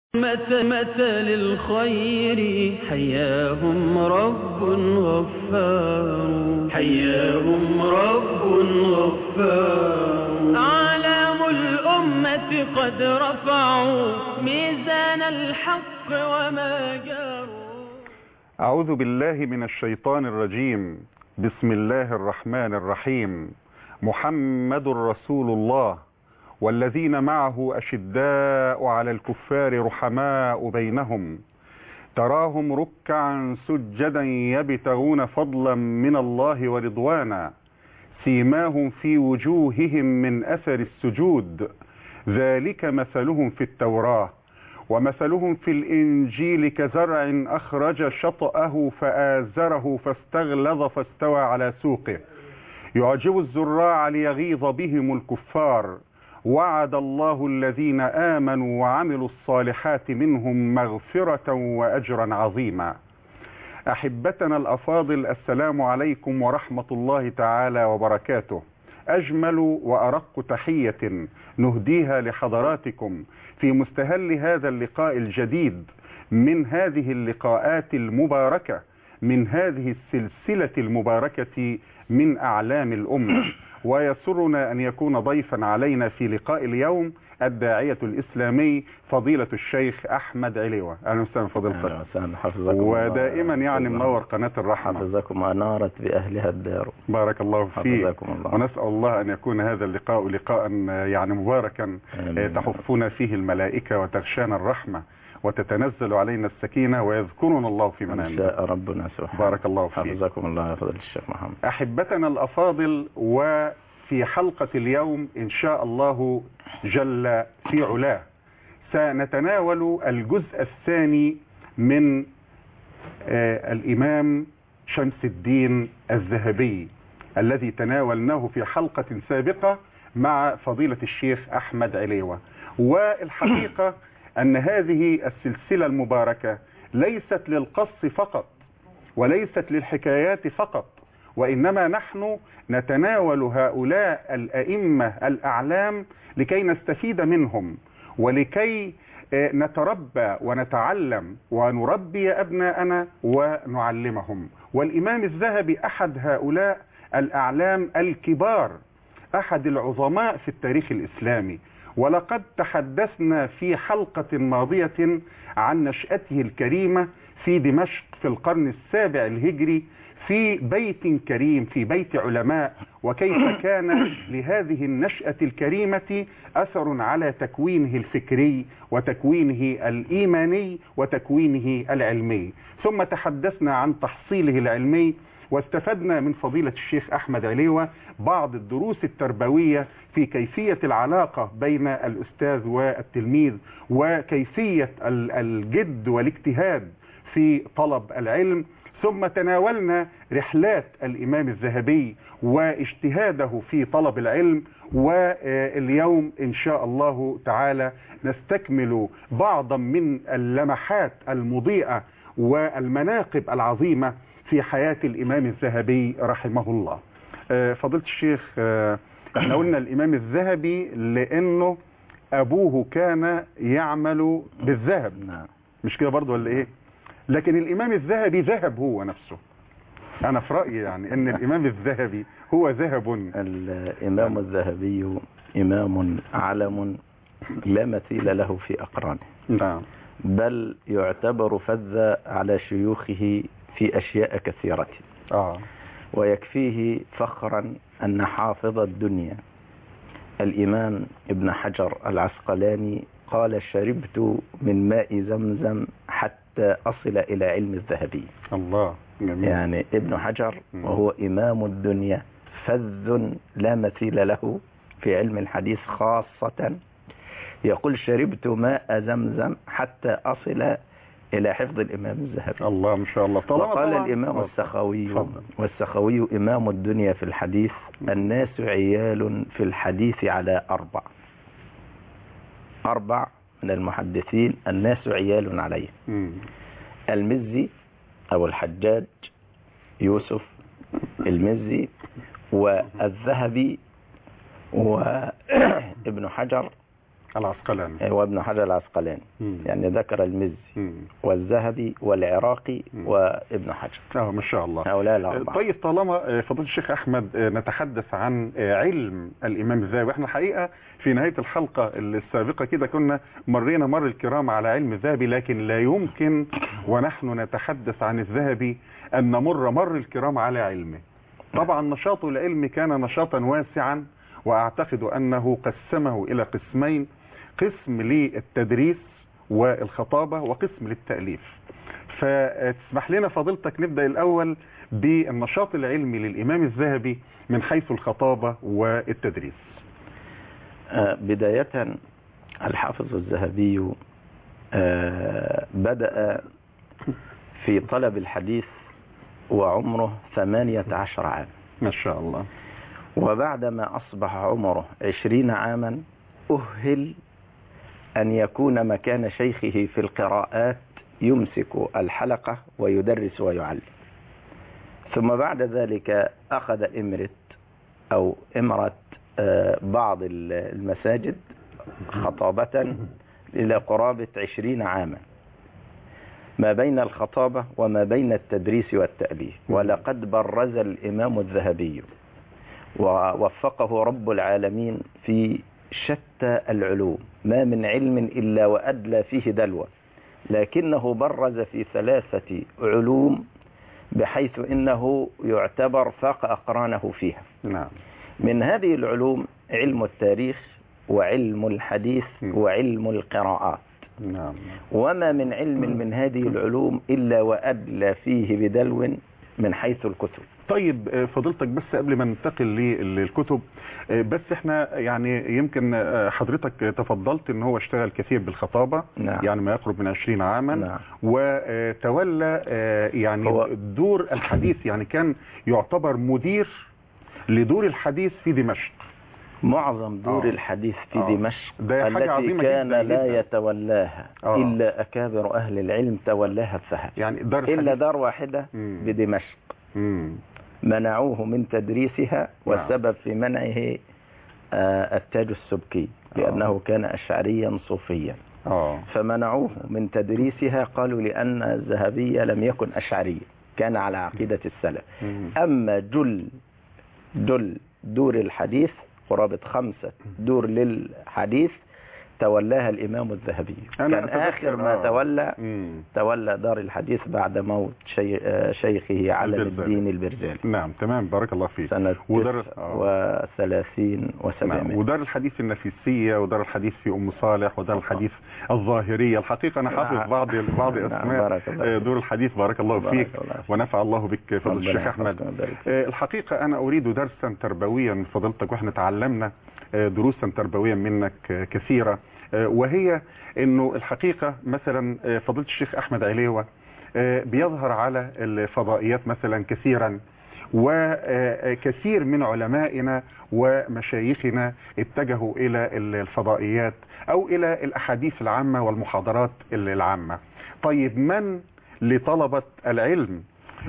مثل الخير حياهم رب غفار، حياهم رب غفار. أعلام الأمة قد رفعوا ميزان الحق وما جاروا. أعوذ بالله من الشيطان الرجيم. بسم الله الرحمن الرحيم. محمد رسول الله والذين معه أشداء على الكفار رحماء بينهم، تراهم ركعا سجدا يبتغون فضلا من الله ورضوانا، سيماهم في وجوههم من أثر السجود، ذلك مثلهم في التوراة ومثلهم في الإنجيل كزرع أخرج شطأه فآزره فاستغلظ فاستوى على سوقه، يعجب الزراع ليغيظ بهم الكفار، وعد الله الذين آمنوا وعملوا الصالحات منهم مغفرة وأجرا عظيما. أحبتنا الأفاضل، السلام عليكم ورحمة الله تعالى وبركاته. أجمل وأرق تحية نهديها لحضراتكم في مستهل هذا اللقاء الجديد من هذه اللقاءات المباركة، من هذه السلسلة المباركة من أعلام الأمة. ويسرنا أن يكون ضيفا علينا في لقاء اليوم الداعية الإسلامي فضيلة الشيخ أحمد عليوة. أهلا وسهلا فضيلتك. أهلا وسهلا، حفظكم ودائما يعني منور قناة الرحمة. حفظكم، أنارت بأهلها الدار. بارك الله فيك. ونسأل الله أن يكون هذا اللقاء لقاء يعني مباركا تحفنا فيه الملائكة وتغشانا الرحمة وتتنزل علينا السكينة ويذكرنا الله في منامنا. إن شاء ربنا سبحانه. بارك الله فيك. حفظكم الله يا فضيلة الشيخ محمد. أحبتنا الأفاضل، وفي حلقة اليوم إن شاء الله جل في علاه سنتناول الجزء الثاني من الإمام شمس الدين الذهبي الذي تناولناه في حلقة سابقة مع فضيلة الشيخ أحمد عليوة. والحقيقة أن هذه السلسلة المباركة ليست للقص فقط وليست للحكايات فقط، وإنما نحن نتناول هؤلاء الأئمة الأعلام لكي نستفيد منهم ولكي نتربى ونتعلم ونربي أبناءنا ونعلمهم. والإمام الذهبي أحد هؤلاء الأعلام الكبار، أحد العظماء في التاريخ الإسلامي. ولقد تحدثنا في حلقة ماضية عن نشأته الكريمة في دمشق في القرن السابع الهجري في بيت كريم، في بيت علماء، وكيف كان لهذه النشأة الكريمة أثر على تكوينه الفكري وتكوينه الإيماني وتكوينه العلمي. ثم تحدثنا عن تحصيله العلمي، واستفدنا من فضيلة الشيخ أحمد عليوة بعض الدروس التربوية في كيفية العلاقة بين الأستاذ والتلميذ وكيفية الجد والاجتهاد في طلب العلم. ثم تناولنا رحلات الإمام الذهبي واجتهاده في طلب العلم. واليوم إن شاء الله تعالى نستكمل بعضا من اللمحات المضيئة والمناقب العظيمة في حياة الإمام الذهبي رحمه الله. فضيلة الشيخ، احنا قلنا الإمام الذهبي لأنه أبوه كان يعمل بالذهب، مش كده برضو ولا إيه؟ لكن الإمام الذهبي ذهب هو نفسه. أنا في رأيي يعني أن الإمام الذهبي هو ذهب. الإمام الذهبي إمام علم لا مثيل له في أقرانه. نعم. بل يعتبر فذ على شيوخه في أشياء كثيرة. ويكفيه فخرا أن حافظ الدنيا الإمام ابن حجر العسقلاني قال: شربت من ماء زمزم حتى أصل إلى علم الذهبي. الله جميل. يعني ابن حجر وهو إمام الدنيا فذ لا مثيل له في علم الحديث خاصة، يقول: شربت ماء زمزم حتى أصل إلى حفظ الإمام الذهبي. الله ما شاء الله. وقال الإمام السخاوي، والسخاوي إمام الدنيا في الحديث: الناس عيال في الحديث على أربع من المحدثين الناس عيال عليه: المزي أو الحجاج يوسف المزي، والذهبي، وابن حجر، العسقلاني وابن حجر العسقلاني. يعني ذكر المزي والذهبي والعراقي وابن حجر. ما شاء الله. هؤلاء الأربعة. طيب طالما فضيلة الشيخ أحمد نتحدث عن علم الإمام الذهبي، احنا الحقيقة في نهاية الحلقة السابقة كده كنا مرينا مر الكرام على علم الذهبي، لكن لا يمكن ونحن نتحدث عن الذهبي أن نمر مر الكرام على علمه. طبعا نشاطه العلمي كان نشاطا واسعا، وأعتقد أنه قسمه إلى قسمين: قسم للتدريس والخطابة وقسم للتأليف. فتسمح لنا فضيلتك نبدأ الأول بالنشاط العلمي للإمام الذهبي من حيث الخطابة والتدريس. بداية الحافظ الذهبي بدأ في طلب الحديث وعمره 18 عام ما شاء الله. وبعدما أصبح عمره 20 عاما أهل أن يكون مكان شيخه في القراءات، يمسك الحلقة ويدرس ويعلم. ثم بعد ذلك أخذ إمرة بعض المساجد خطابة إلى قرابة 20 عاما، ما بين الخطابة وما بين التدريس والتأليف. ولقد برز الإمام الذهبي ووفقه رب العالمين في شتى العلوم، ما من علم إلا وأدلى فيه دلوة، لكنه برز في 3 علوم بحيث إنه يعتبر فاق أقرانه فيها. نعم. من هذه العلوم علم التاريخ وعلم الحديث وعلم القراءات. نعم. وما من علم من هذه العلوم إلا وأدلى فيه بدلو من حيث الكتب. طيب فضيلتك بس قبل ما ننتقل للكتب، بس احنا يعني يمكن حضرتك تفضلت ان هو اشتغل كثير بالخطابة. نعم. يعني ما يقرب من 20 عاما. نعم. وتولى يعني دور الحديث، يعني كان يعتبر مدير لدور الحديث في دمشق. معظم دور الحديث في دمشق التي كان لا يتولاها إلا أكابر أهل العلم تولاها الذهبي، يعني إلا دار واحدة بدمشق منعوه من تدريسها، والسبب في منعه التاج السبكي لأنه كان أشعريا صوفيا. فمنعوه من تدريسها، قالوا لأن الذهبي لم يكن أشعري، كان على عقيدة السلف. أما دور الحديث قرابة 5 دور للحديث تولاها الإمام الذهبي. كان آخر ما تولى دار الحديث بعد موت شيخه علم الدين البرزالي. نعم تمام، بارك الله فيك. سنة 39 و700. نعم. ودار الحديث النفيسية، ودار الحديث في أم صالح، ودار الحديث الظاهرية. الحقيقة أنا حافظ بعض أسماء دور الحديث. بارك الله فيك ونفع الله بك فضل الشيخ أحمد. الحقيقة أنا أريد درسا تربويا من فضلتك، وإحنا تعلمنا دروسا تربويا منك كثيرة، وهي انه الحقيقة مثلا فضيلة الشيخ احمد عليوة بيظهر على الفضائيات مثلا كثيرا، وكثير من علمائنا ومشايخنا اتجهوا الى الفضائيات او الى الاحاديث العامة والمحاضرات العامة. طيب من لطلبة العلم؟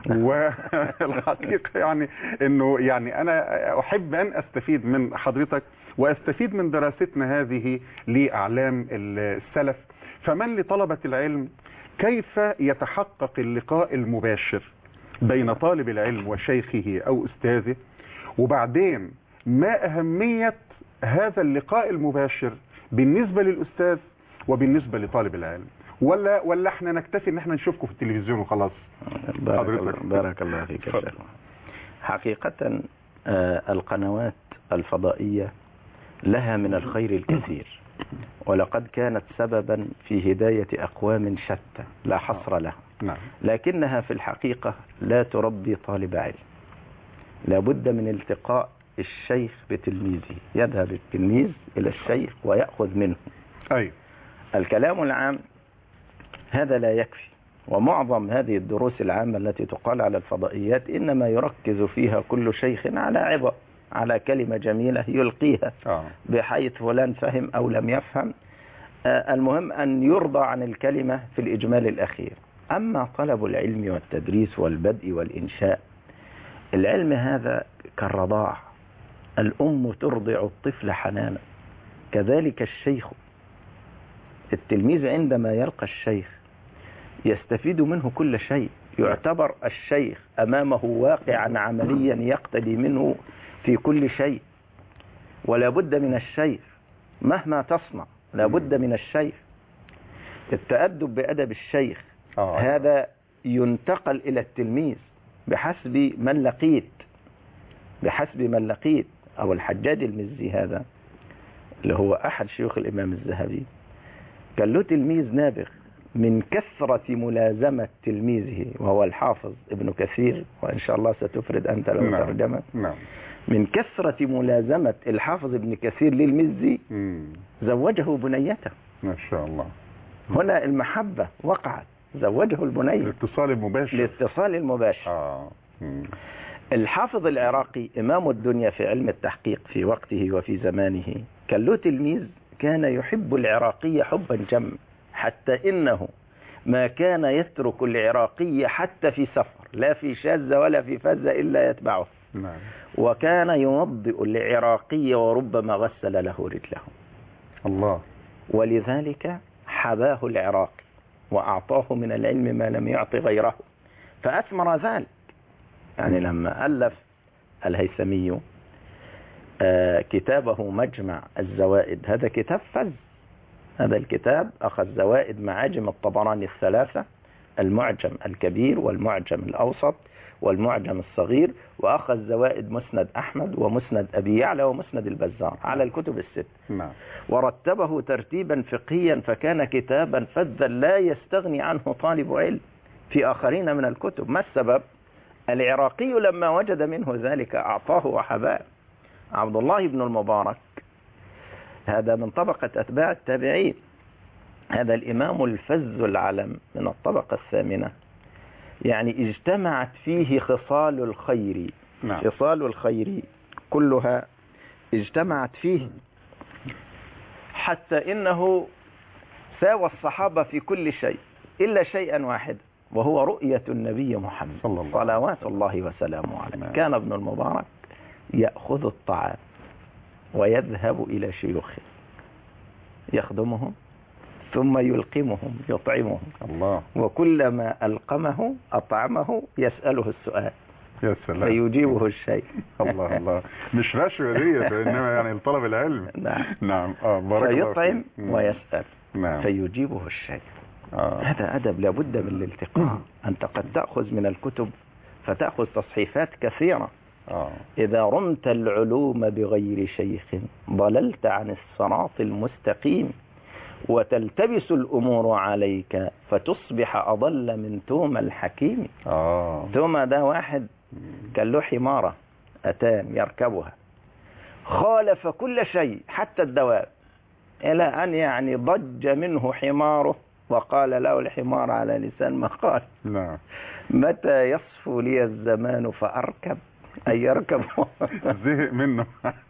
والحقيقة يعني انه يعني انا احب ان استفيد من حضرتك واستفيد من دراستنا هذه لأعلام السلف. فمن لطلبة العلم كيف يتحقق اللقاء المباشر بين طالب العلم وشيخه أو أستاذه؟ وبعدين ما أهمية هذا اللقاء المباشر بالنسبة للأستاذ وبالنسبة لطالب العلم؟ ولا احنا نكتفي ان احنا نشوفكم في التلفزيون وخلاص؟ بارك الله فيك يا شيخ. حقيقة القنوات الفضائية لها من الخير الكثير، ولقد كانت سببا في هداية أقوام شتى لا حصر لها. لكنها في الحقيقة لا تربي طالب علم. لابد من التقاء الشيخ بتلميذه، يذهب التلميذ إلى الشيخ ويأخذ منه. الكلام العام هذا لا يكفي، ومعظم هذه الدروس العامة التي تقال على الفضائيات إنما يركز فيها كل شيخ على عبء، على كلمة جميلة يلقيها بحيث فلان فهم أو لم يفهم. المهم أن يرضى عن الكلمة في الإجمال الأخير. أما طلب العلم والتدريس والبدء والإنشاء، العلم هذا كالرضاع، الأم ترضع الطفل حنانا، كذلك الشيخ التلميذ عندما يلقى الشيخ يستفيد منه كل شيء، يعتبر الشيخ أمامه واقعا عمليا يقتدي منه في كل شيء، ولا بد من الشيخ مهما تصنع، لا بد من الشيخ. التأدب بأدب الشيخ هذا ينتقل إلى التلميذ بحسب من لقيت. أو الحجاج المزي هذا اللي هو أحد شيوخ الإمام الذهبي كان له تلميذ نابغ من كثرة ملازمة تلميذه، وهو الحافظ ابن كثير، وإن شاء الله ستفرد أنت لو ترجمة. من كثرة ملازمة الحافظ ابن كثير للمزي زوجه بنيته. ما شاء الله. هنا المحبة وقعت، زوجه البنية. الاتصال المباشر. الحافظ العراقي إمام الدنيا في علم التحقيق في وقته وفي زمانه كان له تلميذ كان يحب العراقي حبا جما، حتى إنه ما كان يترك العراقي حتى في سفر، لا في شاذة ولا في فزة إلا يتبعه. وكان يوضئ العراقي وربما غسل له رجله. الله. ولذلك حباه العراقي وأعطاه من العلم ما لم يعط غيره، فأثمر ذلك. يعني لما ألف الهيثمي كتابه مجمع الزوائد، هذا كتاب فز. هذا الكتاب أخذ زوائد معاجم الطبراني الثلاثة، المعجم الكبير والمعجم الأوسط والمعجم الصغير، وأخذ زوائد مسند أحمد ومسند أبي يعلى ومسند البزار على الكتب الست. ورتبه ترتيبا فقهيا، فكان كتابا فذا لا يستغني عنه طالب علم في آخرين من الكتب. ما السبب؟ العراقي لما وجد منه ذلك أعطاه وحباه. عبد الله بن المبارك هذا من طبقة أتباع التابعين، هذا الإمام الفز العلم من الطبقة الثامنة، يعني اجتمعت فيه خصال الخير. خصال الخير كلها اجتمعت فيه، حتى إنه ساوى الصحابة في كل شيء إلا شيئا واحد، وهو رؤية النبي محمد صلوات الله وسلامه عليه. كان ابن المبارك يأخذ الطعام ويذهب إلى شيوخه يخدمهم ثم يلقمهم يطعمهم. الله. وكلما ألقمه أطعمه يسأله السؤال. يا سلام. فيجيبه الشيء. الله الله. مش رشوة دي، إنما يعني طلب العلم. نعم. بارك الله. فيطعم ويسأل. نعم. فيجيبه الشيء. هذا أدب لابد من الالتقاء. أنت قد تأخذ من الكتب فتأخذ تصحيفات كثيرة. إذا رمت العلوم بغير شيخ ضللت عن الصراط المستقيم، وتلتبس الأمور عليك فتصبح أضل من توم الحكيم. توم ده واحد كان له حمارة أتان يركبها، خالف كل شيء حتى الدواب، إلى أن يعني ضج منه حماره وقال له الحمار على لسان مقال: متى يصفو لي الزمان فأركب، أي يركب. زهق منه.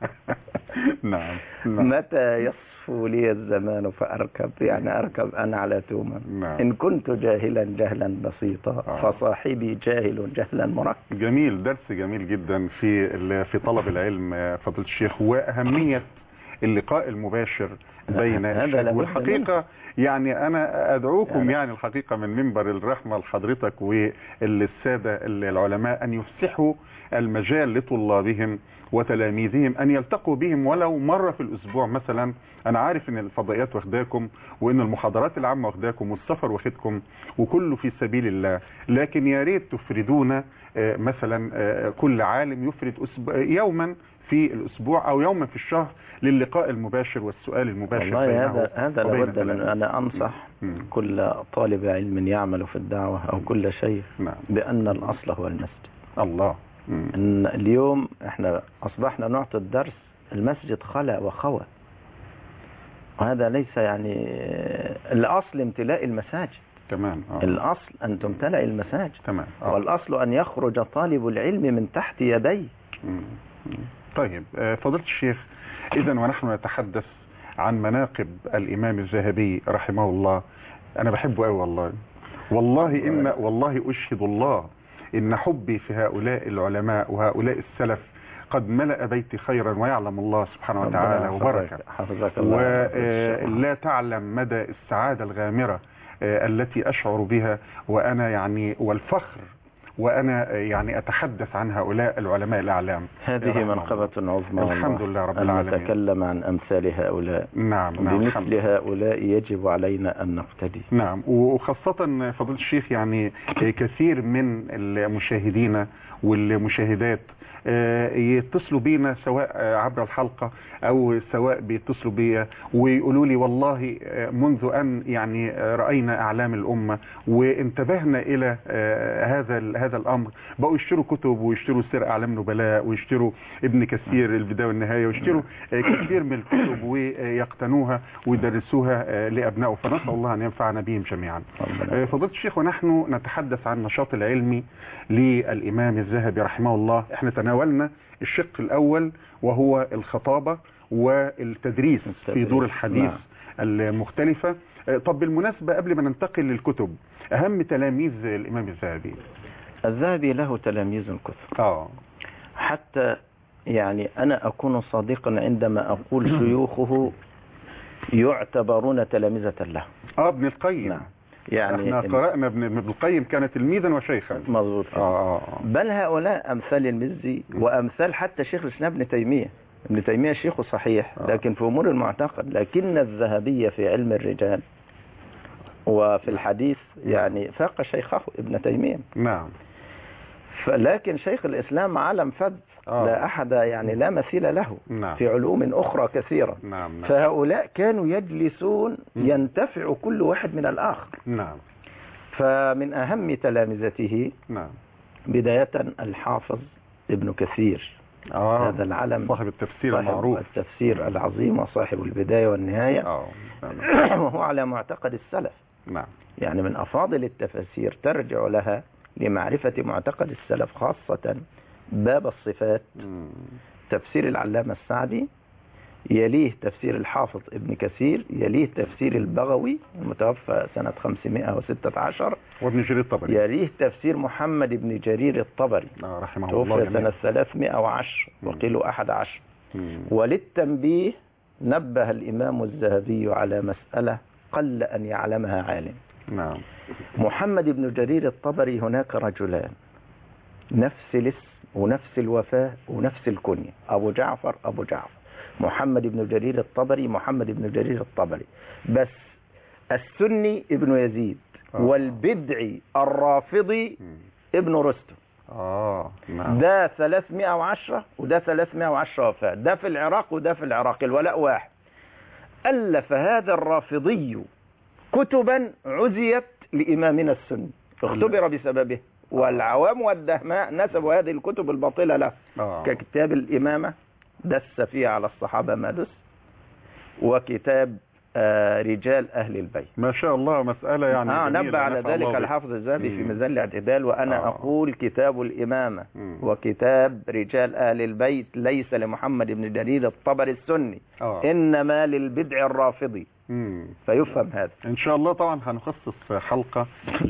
نعم. متى يصفو لي الزمان فأركب، يعني أركب أنا على توما. إن كنت جاهلا جهلا بسيطا فصاحبي جاهل جهلا مركب. جميل، درس جميل جدا في طلب العلم فضيلة الشيخ، وأهمية اللقاء المباشر بين الشيخ. والحقيقة يعني أنا أدعوكم يعني الحقيقة من منبر الرحمة لحضرتك والسادة العلماء أن يفسحوا المجال لطلابهم وتلاميذهم أن يلتقوا بهم ولو مرة في الأسبوع مثلا. أنا عارف أن الفضائيات واخداكم وأن المحاضرات العامة واخداكم والسفر واخدكم وكله في سبيل الله، لكن يا ريت تفردونا مثلا كل عالم يفرد يوما في الأسبوع أو يوما في الشهر للقاء المباشر والسؤال المباشر. والله هذا لابد من. أنا أنصح كل طالب علم يعمل في الدعوة أو كل شيخ بأن الأصل هو المسجد. الله. إن اليوم احنا أصبحنا نعطي الدرس المسجد خلا وخوى، وهذا ليس يعني الأصل امتلاء المساجد. تمام. الأصل أن تمتلأ المساجد. تمام. والأصل أن يخرج طالب العلم من تحت يديه. طيب فضيلة الشيخ، إذن ونحن نتحدث عن مناقب الإمام الذهبي رحمه الله، أنا بحبه قوي والله أشهد الله إن حبي في هؤلاء العلماء وهؤلاء السلف قد ملأ بيتي خيرا ويعلم الله سبحانه وتعالى وبركة، حفظك الله. ولا تعلم مدى السعادة الغامرة التي أشعر بها وأنا يعني والفخر وأنا يعني أتحدث عن هؤلاء العلماء الأعلام. هذه منقبة عظمى، الحمد لله رب العالمين، أن نتكلم عن أمثال هؤلاء. نعم بمثل هؤلاء يجب علينا أن نقتدي. نعم، وخاصة فضيلة الشيخ يعني كثير من المشاهدين والمشاهدات يتصلوا بينا سواء عبر الحلقة او سواء بيتصلوا بي ويقولوا لي والله منذ ان يعني رأينا اعلام الامة وانتبهنا الى هذا الامر بقوا يشتروا كتب ويشتروا سير اعلام نبلاء ويشتروا ابن كثير البداية والنهاية ويشتروا كثير من الكتب ويقتنوها ويدرسوها لابنائه، فنسأل الله ان ينفعنا بهم جميعا. فضيلة الشيخ، ونحن نتحدث عن النشاط العلمي للامام الذهبي رحمه الله، احنا تناولنا الشق الاول وهو الخطابة والتدريس في دور الحديث المختلفة. طب بالمناسبة قبل ما ننتقل للكتب، اهم تلاميذ الامام الذهبي؟ الذهبي له تلاميذ كثر، حتى يعني انا اكون صادقا عندما اقول شيوخه يعتبرون تلامذة له. ابن القيم. نعم. يعني احنا قرأنا ابن القيم كان تلميذا وشيخا. مظبوط. بل هؤلاء امثال المزي وامثال حتى شيخ الاسلام ابن تيمية. ابن تيمية شيخه صحيح لكن في امور المعتقد، لكن الذهبي في علم الرجال وفي الحديث يعني فاق شيخه ابن تيمية. نعم. لكن شيخ الاسلام علم فذ لا احد يعني لا مثيل له. نعم. في علوم اخرى كثيرة. نعم. فهؤلاء كانوا يجلسون ينتفع كل واحد من الاخر. نعم. فمن اهم تلامذته نعم بداية الحافظ ابن كثير. هذا العلم صاحب التفسير المعروف، التفسير العظيم وصاحب البداية والنهاية. وهو على معتقد السلف. نعم. يعني من أفاضل التفاسير ترجع لها لمعرفة معتقد السلف، خاصة باب الصفات. تفسير العلامة السعدي، يليه تفسير الحافظ ابن كثير، يليه تفسير البغوي المتوفى سنة 516، وابن جرير الطبري، يليه تفسير محمد بن جرير الطبري رحمه الله، توفى سنة 310 وقيل 11. وللتنبيه نبه الإمام الذهبي على مسألة قل أن يعلمها عالم. نعم. محمد بن جرير الطبري هناك رجلان نفس الاسم ونفس الوفاة ونفس الكنية، أبو جعفر. محمد بن جرير الطبري، محمد بن جرير الطبري، بس السني ابن يزيد والبدعي الرافضي ابن رستم. نعم. ده 310 وده 310 وفاة، ده في العراق وده في العراق، الولاء واحد. ألف هذا الرافضي كتبا عزيت لإمامنا السني، اختبر بسببه، والعوام والدهماء نسبوا هذه الكتب الباطلة له. ككتاب الإمامة دس فيه على الصحابة ما دس، وكتاب رجال أهل البيت. ما شاء الله، مسألة يعني نبه على ذلك الحافظ الذهبي في ميزان الاعتدال. وأنا أقول كتاب الإمامة وكتاب رجال أهل البيت ليس لمحمد بن جرير الطبري السني، إنما للبدع الرافضي. فيفهم هذا إن شاء الله. طبعا هنخصص حلقة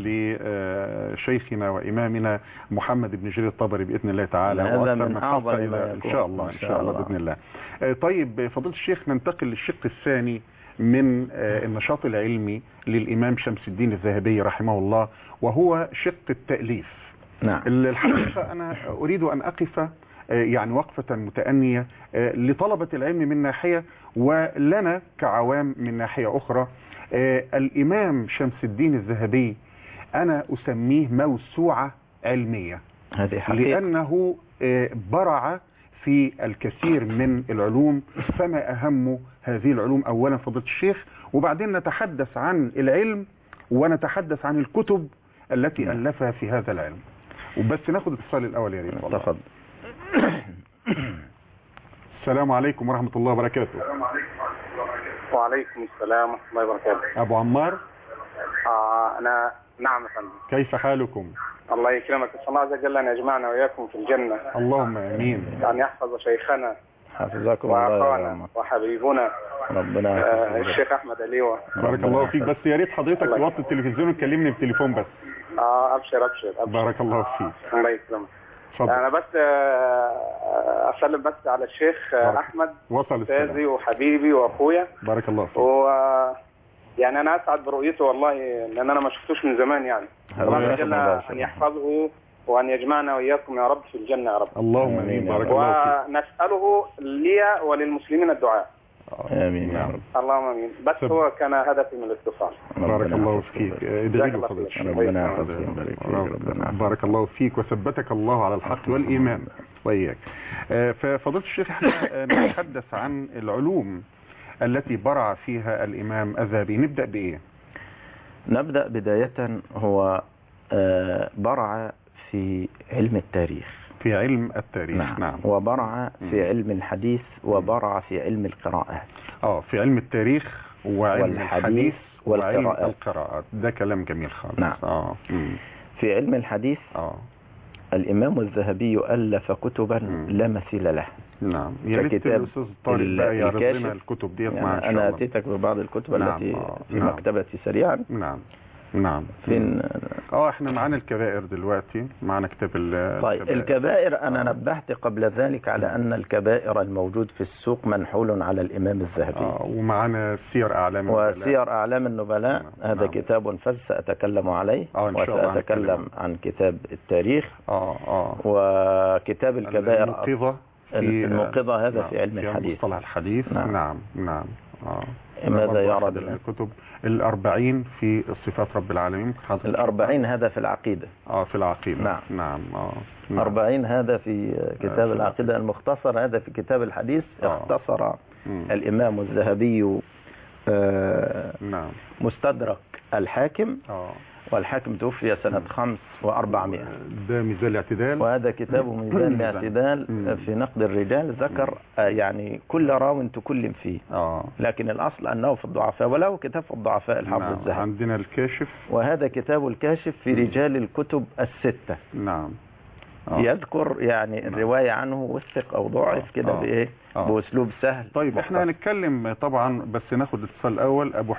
لشيخنا وإمامنا محمد بن جرير الطبري بإذن الله تعالى، هذا من أعظم إن شاء الله، إن شاء الله بإذن الله. طيب فضيلة الشيخ، ننتقل للشق الثاني من النشاط العلمي للإمام شمس الدين الذهبي رحمه الله، وهو شق التأليف. نعم. الحقيقة أنا أريد أن أقف يعني وقفة متأنية لطلبة العلم من ناحية ولنا كعوام من ناحية أخرى. الإمام شمس الدين الذهبي أنا أسميه موسوعة علمية، هذه حقيقة، لأنه برع في الكثير من العلوم. فما أهم هذه العلوم؟ أولا فضيلة الشيخ، وبعدين نتحدث عن العلم ونتحدث عن الكتب التي ألفها في هذا العلم. وبس ناخد الاتصال الأول يا ريت. تفضل. السلام عليكم ورحمة الله وبركاته. وعليكم السلام ورحمة الله وبركاته. أبو عمار. أنا نعم يا فندم. كيف حالكم؟ الله يكرمك، إن شاء الله عز وجل أن يجمعنا وإياكم في الجنة. اللهم آمين. أن يحفظ شيخنا حفظكم الله وحبيبنا ربنا الشيخ أحمد عليوة. بارك الله فيك. بس يا ريت حضرتك توطي التلفزيون وتكلمني بالتليفون بس. أبشر. بارك الله فيك. الله يكرمك. اتفضل. انا بس اسلم بس على الشيخ احمد، وصل استاذي السلام. وحبيبي واخويا. بارك الله فيك. يعني انا اسعد برؤيته والله، لان انا ما شفتوش من زمان يعني. الله جل ان يحفظه وان يجمعنا واياكم يا رب في الجنه يا رب. اللهم امين. بارك الله فيك. ونساله لي وللمسلمين الدعاء. امين يا رب. اللهم امين. بس هو كان هدفي من الاتصال. بارك الله فيك. ادعي له فضيلة الشيخ. ربنا يحفظك. بارك الله فيك وثبتك الله على الحق والايمان واياك. ففضيلة الشيخ احنا نتحدث عن العلوم التي برع فيها الامام الذهبي. نبدا بايه؟ نبدا بدايه. هو برع في علم التاريخ. في علم التاريخ. نعم. وبرع في علم الحديث، وبرع في علم القراءات. في علم التاريخ وعلم الحديث وعلم والقراءات. القراءات. ده كلام جميل خالص. نعم. في علم الحديث الإمام الذهبي ألف كتبا لا مثيل له. نعم. يا ريت الأستاذ طارق بقى يعرض لنا الكتب ديت معنا إن شاء الله. أنا أتيتك ببعض الكتب التي في مكتبتي سريعا. نعم. فين؟ احنا معانا الكبائر دلوقتي، معانا كتاب طيب الكبائر انا نبهت قبل ذلك على ان الكبائر الموجود في السوق منحول على الامام الذهبي. ومعانا سير اعلام النبلاء. وسير اعلام النبلاء هذا كتاب فذ ساتكلم عليه. وساتكلم عن كتاب التاريخ. وكتاب الكبائر الموقظة هذا في علم الحديث، مصطلح الحديث. نعم. ماذا يعرض الكتب 40 في صفات رب العالمين. 40 هذا في العقيدة. في العقيدة. نعم. 40 هذا في كتاب العقيدة المختصر. هذا في كتاب الحديث اختصر الإمام الذهبي مستدرك الحاكم. والحاكم توفي سنة 500. ده ميزان الاعتدال. وهذا كتاب ميزان الاعتدال في نقد الرجال. ذكر يعني كل راو تكلم فيه. لكن الأصل أنه في الضعفاء، وله كتاب في الضعفاء الحافظ الذهبي. عندنا الكاشف. وهذا كتاب الكاشف في رجال الكتب الستة. نعم. يذكر يعني الرواية عنه وثق أو ضعف كده بإيه؟ بأسلوب سهل. طيب احنا هنتكلم طبعا، بس ناخد الاتصال الأول. أبو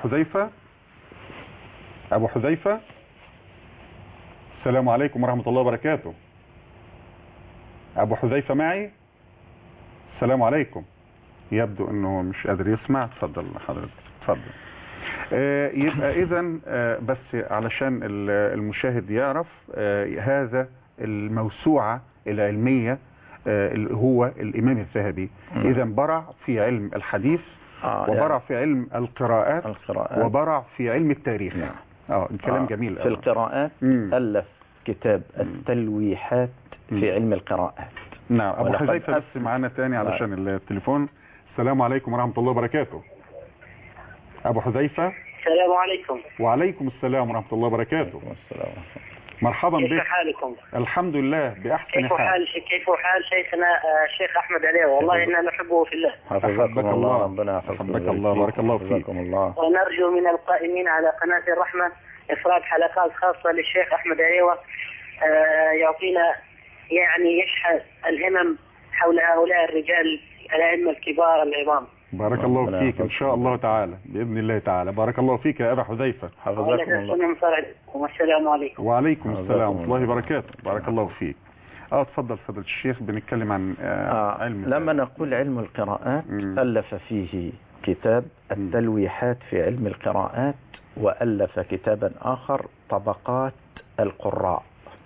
حذيفة. السلام عليكم ورحمة الله وبركاته. أبو حذيفة معي؟ السلام عليكم. يبدو أنه مش قادر يسمع. تفضل حضرتك. تفضل. يبقى إذن بس علشان المشاهد يعرف، هذا الموسوعة العلمية هو الإمام الذهبي. إذن برع في علم الحديث، وبرع في علم القراءات، وبرع في علم التاريخ. كلام جميل. في القراءات ألف كتاب التلويحات في علم القراءات. نعم. أبو حذيفة بس معانا تاني علشان التليفون. السلام عليكم ورحمة الله وبركاته. أبو حذيفة. السلام عليكم. وعليكم السلام ورحمة الله وبركاته. مرحبا بك. كيف حالكم؟ الحمد لله بأحسن حال. كيف حال شيخنا الشيخ أحمد عليوة؟ والله إنا نحبه في الله. حفظك الله. ربنا يحفظك الله. بارك الله فيك. ونرجو من القائمين على قناة الرحمة إفراد حلقات خاصة للشيخ أحمد عليوة يعطينا يعني يشحذ الهمم حول هؤلاء الرجال الأئمة الكبار العظام. بارك الله فيك. إن شاء الله تعالى بإذن الله تعالى. بارك الله فيك يا أبا حذيفة. حفظكم الله. والسلام عليكم. وعليكم السلام ورحمة الله وبركاته. بارك الله فيك. تفضل فضل الشيخ. بنتكلم عن علم. لما نقول علم القراءات ألف فيه كتاب التلويحات في علم القراءات، وألف كتابا آخر طبقات القراء.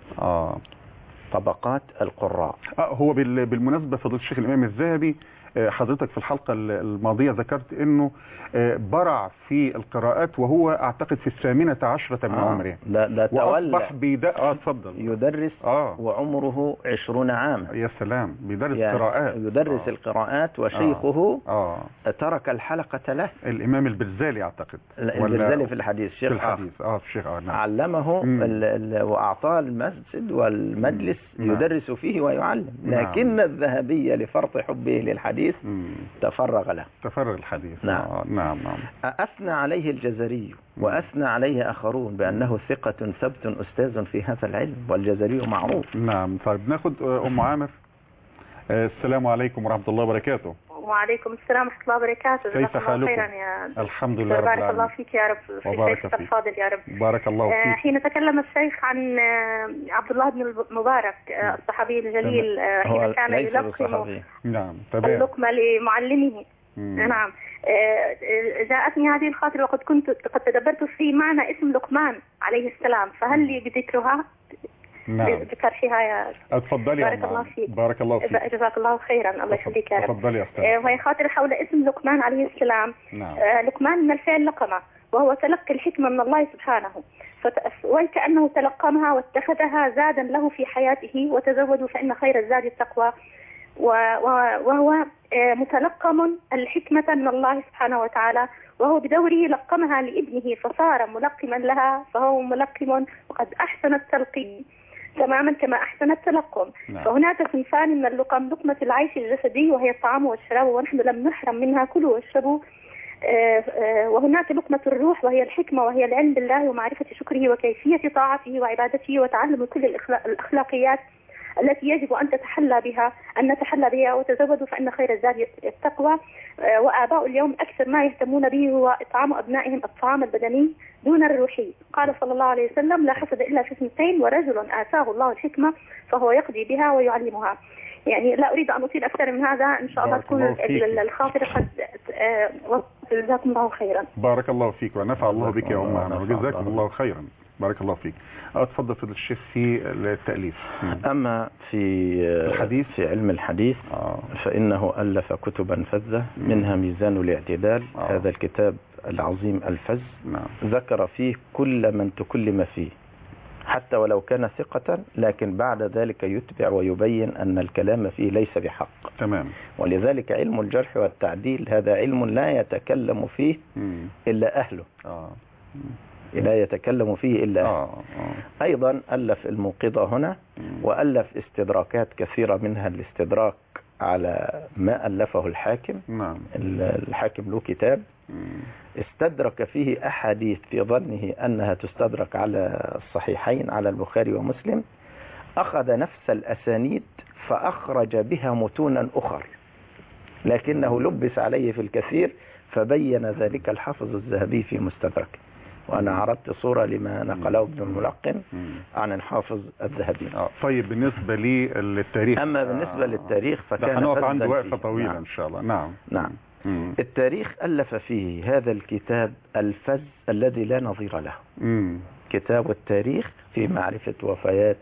طبقات القراء. هو بالمناسبة فضيلة الشيخ الإمام الذهبي، حضرتك في الحلقة الماضية ذكرت انه برع في القراءات وهو اعتقد في 18 من عمره. لا واصبح اتفضل يدرس وعمره 20 عاما. يا سلام. بيدرس قراءات. يدرس القراءات وشيخه ترك الحلقة له. الامام البرزالي اعتقد. البرزالي في الحديث. في الحديث. في الشيخ. نعم. علمه واعطاه المسجد والمجلس يدرس فيه ويعلم. لكن الذهبي لفرط حبه للحديث تفرغ له. تفرغ الحديث. نعم. أثنى عليه الجزري وأثنى عليه آخرون بأنه ثقة ثبت أستاذ في هذا العلم، والجزري معروف. نعم. طيب ناخد أم عامر. السلام عليكم ورحمة الله وبركاته. وعليكم السلام ورحمة الله وبركاته. كيف حالكم؟ خيرا يا الحمد لله رب العالمين. بارك الله فيك يا رب، في شيخ الفاضل يا رب. بارك الله فيك. حين تكلم الشيخ عن عبد الله بن المبارك الصحابي الجليل حين كان يلقم اللقمة لمعلمه. نعم. جاءتني هذه الخاطرة وقد قد تدبرت في معنى اسم لقمان عليه السلام، فهل لي بذكرها؟ نعم. بطرحها يا اتفضلي. بارك الله فيك. بارك الله فيك. جزاك الله خيرا. الله يخليك يا رب. تفضلي يا أستاذ. وهي خاطر حول اسم لقمان عليه السلام. نعم. لقمان من الفعل لقمة، وهو تلقي الحكمة من الله سبحانه، وكأنه تلقمها واتخذها زادا له في حياته، وتزودوا فإن خير الزاد التقوى. وهو متلقم الحكمة من الله سبحانه وتعالى، وهو بدوره لقمها لابنه فصار ملقما لها، فهو ملقم وقد أحسن التلقي تماما كما أحسن التلقم. نعم. فهناك صنفان من اللقم: لقمة العيش الجسدي وهي الطعام والشراب ونحن لم نحرم منها، كلوا واشربوا. وهناك لقمة الروح وهي الحكمة وهي العلم بالله ومعرفة شكره وكيفية طاعته وعبادته وتعلم كل الأخلاقيات التي يجب أن نتحلى بها. وتزودوا فإن خير الزاد التقوى. وآباء اليوم أكثر ما يهتمون به هو إطعام أبنائهم الطعام البدني دون الروحي. قال صلى الله عليه وسلم: لا حسد إلا في اثنتين، ورجل آتاه الله الحكمة فهو يقضي بها ويعلمها. يعني لا أريد أن أطيل أكثر من هذا، إن شاء الله تكون الخاطرة قد جزاكم الله خيرا. بارك الله فيك ونفع الله بك يا أم أنا، وجزاكم الله خيرا. بارك الله فيك. اتفضل فضل الشيخ في التأليف. أما في الحديث، في علم الحديث فإنه ألف كتبا فذة، منها ميزان الاعتدال. هذا الكتاب العظيم الفذ ذكر فيه كل من تكلم فيه، حتى ولو كان ثقة، لكن بعد ذلك يتبع ويبين أن الكلام فيه ليس بحق. تمام. ولذلك علم الجرح والتعديل هذا علم لا يتكلم فيه إلا أهله. لا يتكلم فيه إلا أيضا ألف الموقظة هنا، وألف استدراكات كثيرة، منها الاستدراك على ما ألفه الحاكم. نعم. الحاكم له كتاب استدرك فيه أحاديث في ظنه أنها تستدرك على الصحيحين، على البخاري ومسلم، أخذ نفس الأسانيد فأخرج بها متونا أخر، لكنه لبس عليه في الكثير، فبين ذلك الحافظ الذهبي في مستدرك. وأنا عرضت صورة لما نقله ابن الملقن عن الحافظ الذهبي. طيب، بالنسبة للتاريخ، أما بالنسبة للتاريخ فكان هنقف عنده وقفة طويلة. نعم. إن شاء الله. نعم. التاريخ ألف فيه هذا الكتاب الفذ الذي لا نظير له. كتاب التاريخ في معرفة وفيات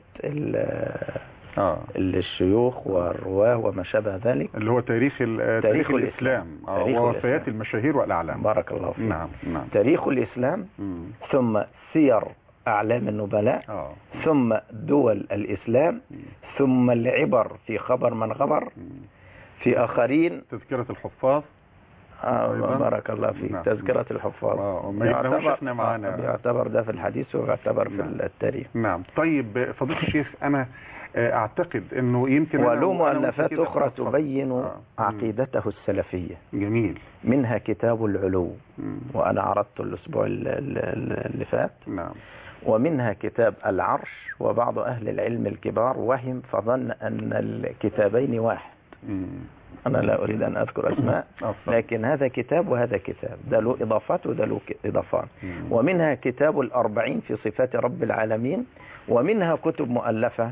الشيوخ والرواه وما شابه ذلك، اللي هو تاريخ الإسلام ووفيات المشاهير والأعلام. بارك الله فيك. نعم. تاريخ الإسلام، ثم سير أعلام النبلاء، ثم دول الإسلام، ثم العبر في خبر من غبر، في آخرين تذكرة الحفاظ. بارك الله فيك. نعم. تذكرة الحفاظ يعتبر ده في الحديث ويعتبر في التاريخ. نعم. طيب فضيلة الشيخ، أنا أعتقد أنه يمكن وله مؤلفات أخرى تبين عقيدته السلفية. جميل. منها كتاب العلو، وأنا عرضت الأسبوع اللي فات. نعم. ومنها كتاب العرش، وبعض أهل العلم الكبار وهم فظن أن الكتابين واحد. أنا لا أريد أن أذكر أسماء، لكن هذا كتاب وهذا كتاب، ده له إضافات وده له إضافات. ومنها كتاب الأربعين في صفات رب العالمين، ومنها كتب مؤلفة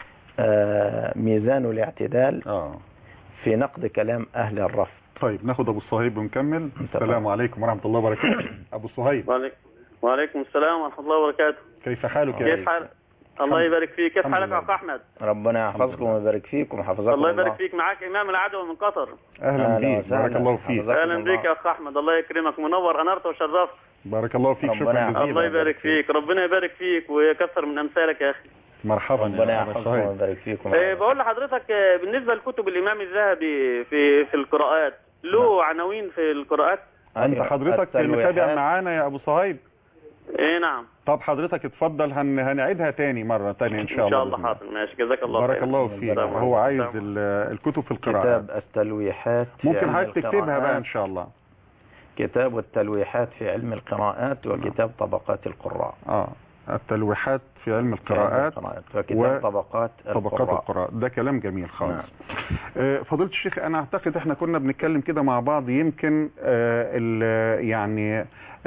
ميزان الاعتدال في نقد كلام أهل الرفض. طيب، ناخد أبو الصهيب ونكمل. السلام عليكم ورحمة الله وبركاته. أبو الصهيب. وعليكم السلام ورحمة الله وبركاته. كيف حالك يا كيف حال؟ الله يبارك فيك. كيف حالك يا أخ أحمد؟ ربنا يحفظكم ويبارك فيكم وحفظكم الله يبارك فيك. معاك إمام العدوى من قطر. أهلا بك. بارك الله فيك. أهلا بك يا أخ أحمد. الله يكرمك، منور، أنرت وشرفت. بارك الله فيك. شكرا جزيلا. الله يبارك فيك. ربنا يبارك فيك ويكثر من أمثالك يا أخي. مرحبا. ربنا يحفظكم ويبارك فيكم. بقول لحضرتك بالنسبة لكتب الإمام الذهبي في القراءات، له عناوين في القراءات؟ أنت حضرتك متابع معانا يا أبو صهيب؟ إيه نعم. طب حضرتك اتفضل، هنعيدها تاني مرة تانية إن شاء الله. إن شاء الله. حاضر، ماشي. جزاك الله خير. بارك الله فيك. هو عايز الكتب في القراءات. كتاب التلويحات ممكن حضرتك تكتبها بقى إن شاء الله. كتاب التلويحات في علم القراءات، وكتاب طبقات القراء. تلويحات في علم القراءات وكتاب طبقات القراء. ده كلام جميل خالص. فضيلة الشيخ، انا اعتقد احنا كنا بنتكلم كده مع بعض، يمكن يعني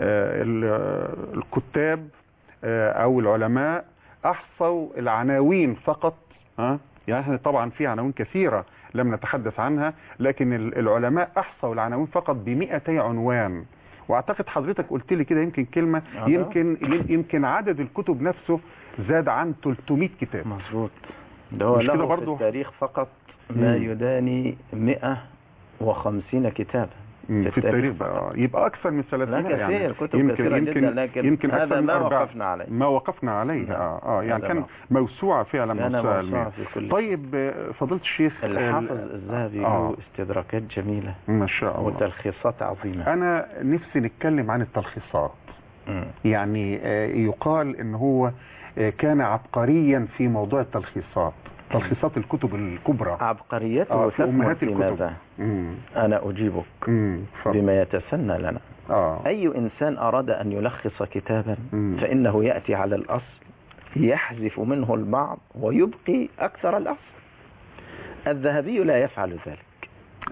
الكتاب او العلماء احصوا العناوين فقط. يعني احنا طبعا في عناوين كثيرة لم نتحدث عنها، لكن العلماء احصوا العناوين فقط ب200 عنوان. واعتقد حضرتك قلت لي كده يمكن كلمة، يمكن عدد الكتب نفسه زاد عن 300 كتاب. مظبوط. ده هو له في التاريخ فقط ما يداني 150 كتابا في التاريخ بقى. يبقى اكثر من 300 كثير يعني. كتب كثيرة جدا، لكن يمكن هذا ما وقفنا عليه. يعني كان موسوعة فعلا، موسوعة علمية. طيب فضيلة الشيخ، الحافظ الذهبي له استدراكات جميلة ما شاء الله وتلخيصات عظيمة. انا نفسي نتكلم عن التلخيصات. يعني يقال ان هو كان عبقريا في موضوع التلخيصات، تلخيصات الكتب الكبرى. عبقريته تكمن في ماذا؟ أنا أجيبك بما يتسنى لنا. أي إنسان أراد أن يلخص كتابا فإنه يأتي على الأصل، يحذف منه البعض ويبقي أكثر الأصل. الذهبي لا يفعل ذلك.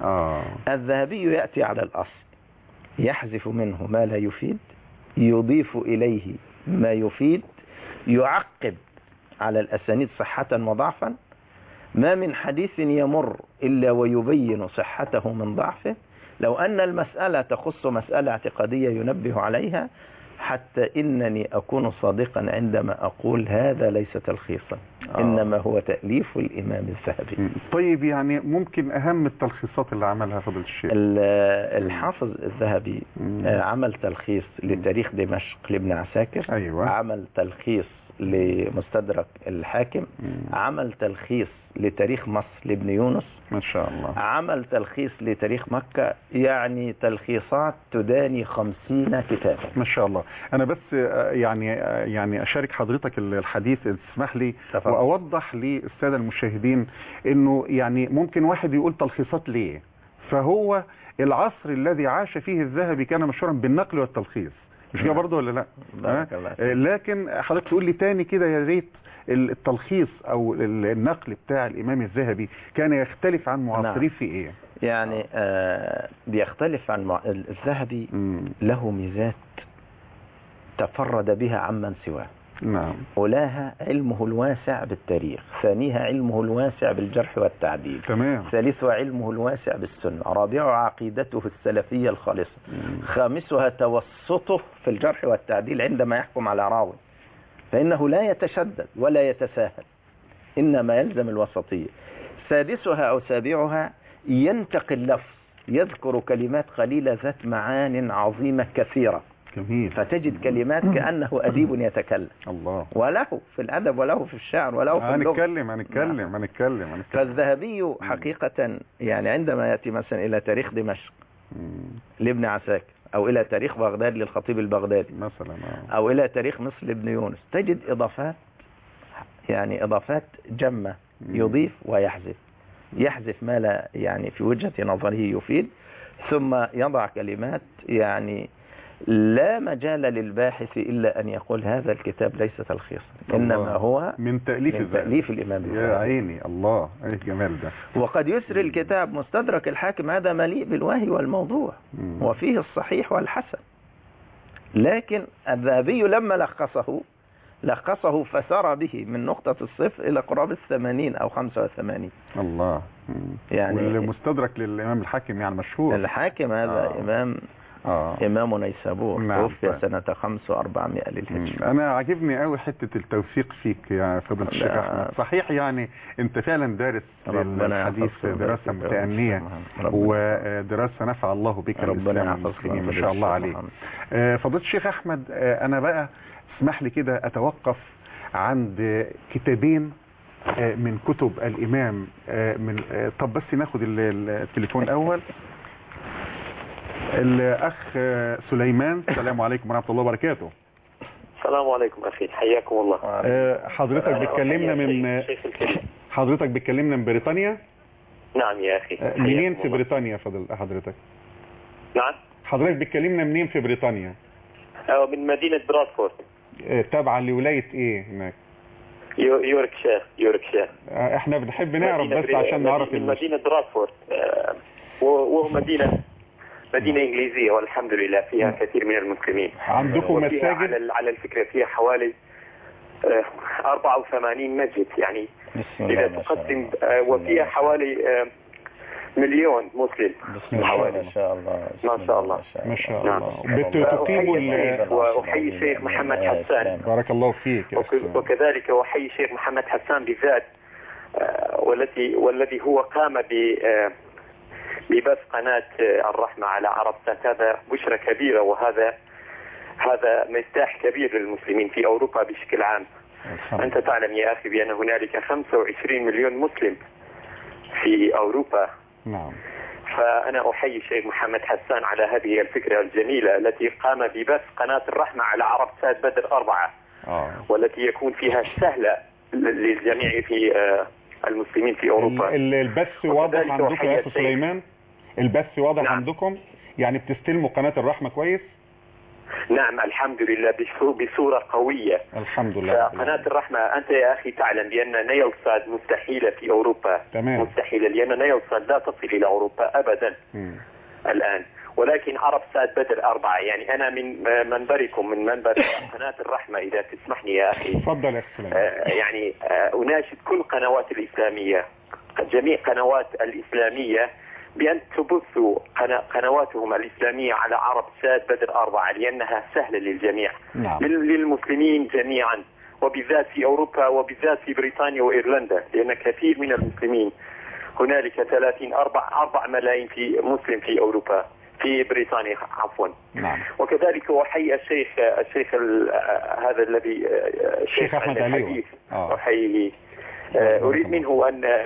الذهبي يأتي على الأصل، يحذف منه ما لا يفيد، يضيف إليه ما يفيد، يعقب على الأسانيد صحة وضعفا. ما من حديث يمر إلا ويبين صحته من ضعفه. لو أن المسألة تخص مسألة اعتقادية ينبه عليها، حتى إنني أكون صادقا عندما أقول هذا ليس تلخيصا، إنما هو تأليف الإمام الذهبي. طيب يعني ممكن أهم التلخيصات اللي عملها فضيلة الشيخ؟ الحافظ الذهبي عمل تلخيص لتاريخ دمشق لابن عساكر. أيوة. عمل تلخيص لمستدرك الحاكم. عمل تلخيص لتاريخ مصر لابن يونس. ما شاء الله. عمل تلخيص لتاريخ مكة. يعني تداني 50 كتابا. ما شاء الله. أنا بس يعني أشارك حضرتك الحديث، اسمح لي وأوضح للسادة المشاهدين إنه يعني ممكن واحد يقول تلخيصات ليه؟ فهو العصر الذي عاش فيه الذهبي كان مشهورا بالنقل والتلخيص، مش كده برضه ولا لا؟ لكن حضرتك تقول لي تاني كده يا ريت، التلخيص او النقل بتاع الامام الذهبي كان يختلف عن معاصريه في ايه؟ يعني بيختلف عن الذهبي. له ميزات تفرد بها عمن سواه. نعم. أولاها علمه الواسع بالتاريخ، ثانيها علمه الواسع بالجرح والتعديل، تمام. ثالثها علمه الواسع بالسنة، رابعها عقيدته السلفية الخالصة، خامسها توسطه في الجرح والتعديل عندما يحكم على راوي، فإنه لا يتشدد ولا يتساهل، إنما يلزم الوسطية. سادسها أو سابعها ينتقي اللفظ، يذكر كلمات قليلة ذات معان عظيمة كثيرة. جميل. فتجد كلمات كأنه أديب يتكلم. الله. وله في الأدب وله في الشعر وله في اللغة. هنتكلم. فالذهبي حقيقة يعني عندما يأتي مثلا إلى تاريخ دمشق لابن عساكر، أو إلى تاريخ بغداد للخطيب البغدادي مثلا، أو إلى تاريخ مصر لابن يونس، تجد إضافات جمة، يضيف ويحذف. يحذف ما لا يعني في وجهة نظره يفيد، ثم يضع كلمات يعني لا مجال للباحث إلا أن يقول هذا الكتاب ليس تلخيصا، إنما هو من تأليف الإمام الذهبي. يا عيني الله، ايه الجمال ده. وقد يسري الكتاب مستدرك الحاكم، هذا مليء بالوهي والموضوع وفيه الصحيح والحسن، لكن الذهبي لما لخصه فسار به من نقطة الصفر إلى قرابة 80 أو 85. الله. يعني والمستدرك للإمام الحاكم يعني مشهور. الحاكم هذا إمام نيسابور. نعم. توفي سنة 500 للهجرة. أنا عجبني قوي حتة التوثيق فيك يا فضيلة الشيخ أحمد. صحيح يعني أنت فعلا دارس الحديث دراسة متأنية ودراسة نفع الله بك الإسلام المسلمين ما شاء الله عليك. فضيلة الشيخ أحمد، أنا بقى اسمح لي كده أتوقف عند كتابين من كتب الإمام. طب بس ناخد التليفون الأول. الأخ سليمان، السلام عليكم ورحمة الله وبركاته. السلام عليكم أخي، حياكم الله. حضرتك بتكلمنا من بريطانيا؟ نعم يا أخي. منين في بريطانيا حضرتك؟ نعم. حضرتك بتكلمنا منين في بريطانيا؟ من مدينة برادفورد. تابعة لولاية ايه هناك؟ يوركشير. احنا بنحب نعرف بس عشان نعرف مدينة برادفورد، وهو مدينة إنجليزية والحمد لله فيها كثير من المسلمين. عندكم مساجد؟ على الفكرة فيها حوالي 84 مسجد، يعني إذا تقسم وفيها حوالي مليون مسلم. ما شاء الله ما شاء الله ما شاء الله. بتقيموا وأحيي الشيخ محمد حسان، بارك الله فيك. وكذلك أحيي الشيخ محمد حسان بالذات، والذي هو قام ببث قناة الرحمة على عربسات. هذا بشرى كبيرة، وهذا مفتاح كبير للمسلمين في أوروبا بشكل عام. أنت تعلم يا أخي بأن هنالك 25 مليون مسلم في أوروبا. نعم. فأنا أحيي الشيخ محمد حسان على هذه الفكرة الجميلة التي قام ببث قناة الرحمة على عربسات بدر 4، والتي يكون فيها سهلة للجميع في المسلمين في أوروبا. البث واضح عندكم يا أخي سليمان؟ البث واضح؟ نعم. عندكم يعني بتستلموا قناة الرحمة كويس؟ نعم الحمد لله بصورة قوية الحمد لله. قناة الرحمة أنت يا أخي تعلم بأن نيلسات مستحيلة في أوروبا. تمام. مستحيلة، لأن نيلسات لا تصل إلى أوروبا أبدا الآن، ولكن عربسات بدر 4. يعني أنا من منبركم، من منبر قناة الرحمة، إذا تسمحني يا أخي. تفضل يا أخي سليمان. يعني أناشد كل قنوات الإسلامية، جميع قنوات الإسلامية، بأن تبثوا قنواتهم الإسلامية على عربسات بدر 4، لأنها سهلة للجميع. نعم. للمسلمين جميعا، وبالذات في أوروبا، وبالذات في بريطانيا وإيرلندا، لأن كثير من المسلمين هنالك 4 ملايين في مسلم في أوروبا، في بريطانيا عفوا. نعم. وكذلك أحيي الشيخ هذا الذي الشيخ أحمد عليوة، أحييه. أريد منه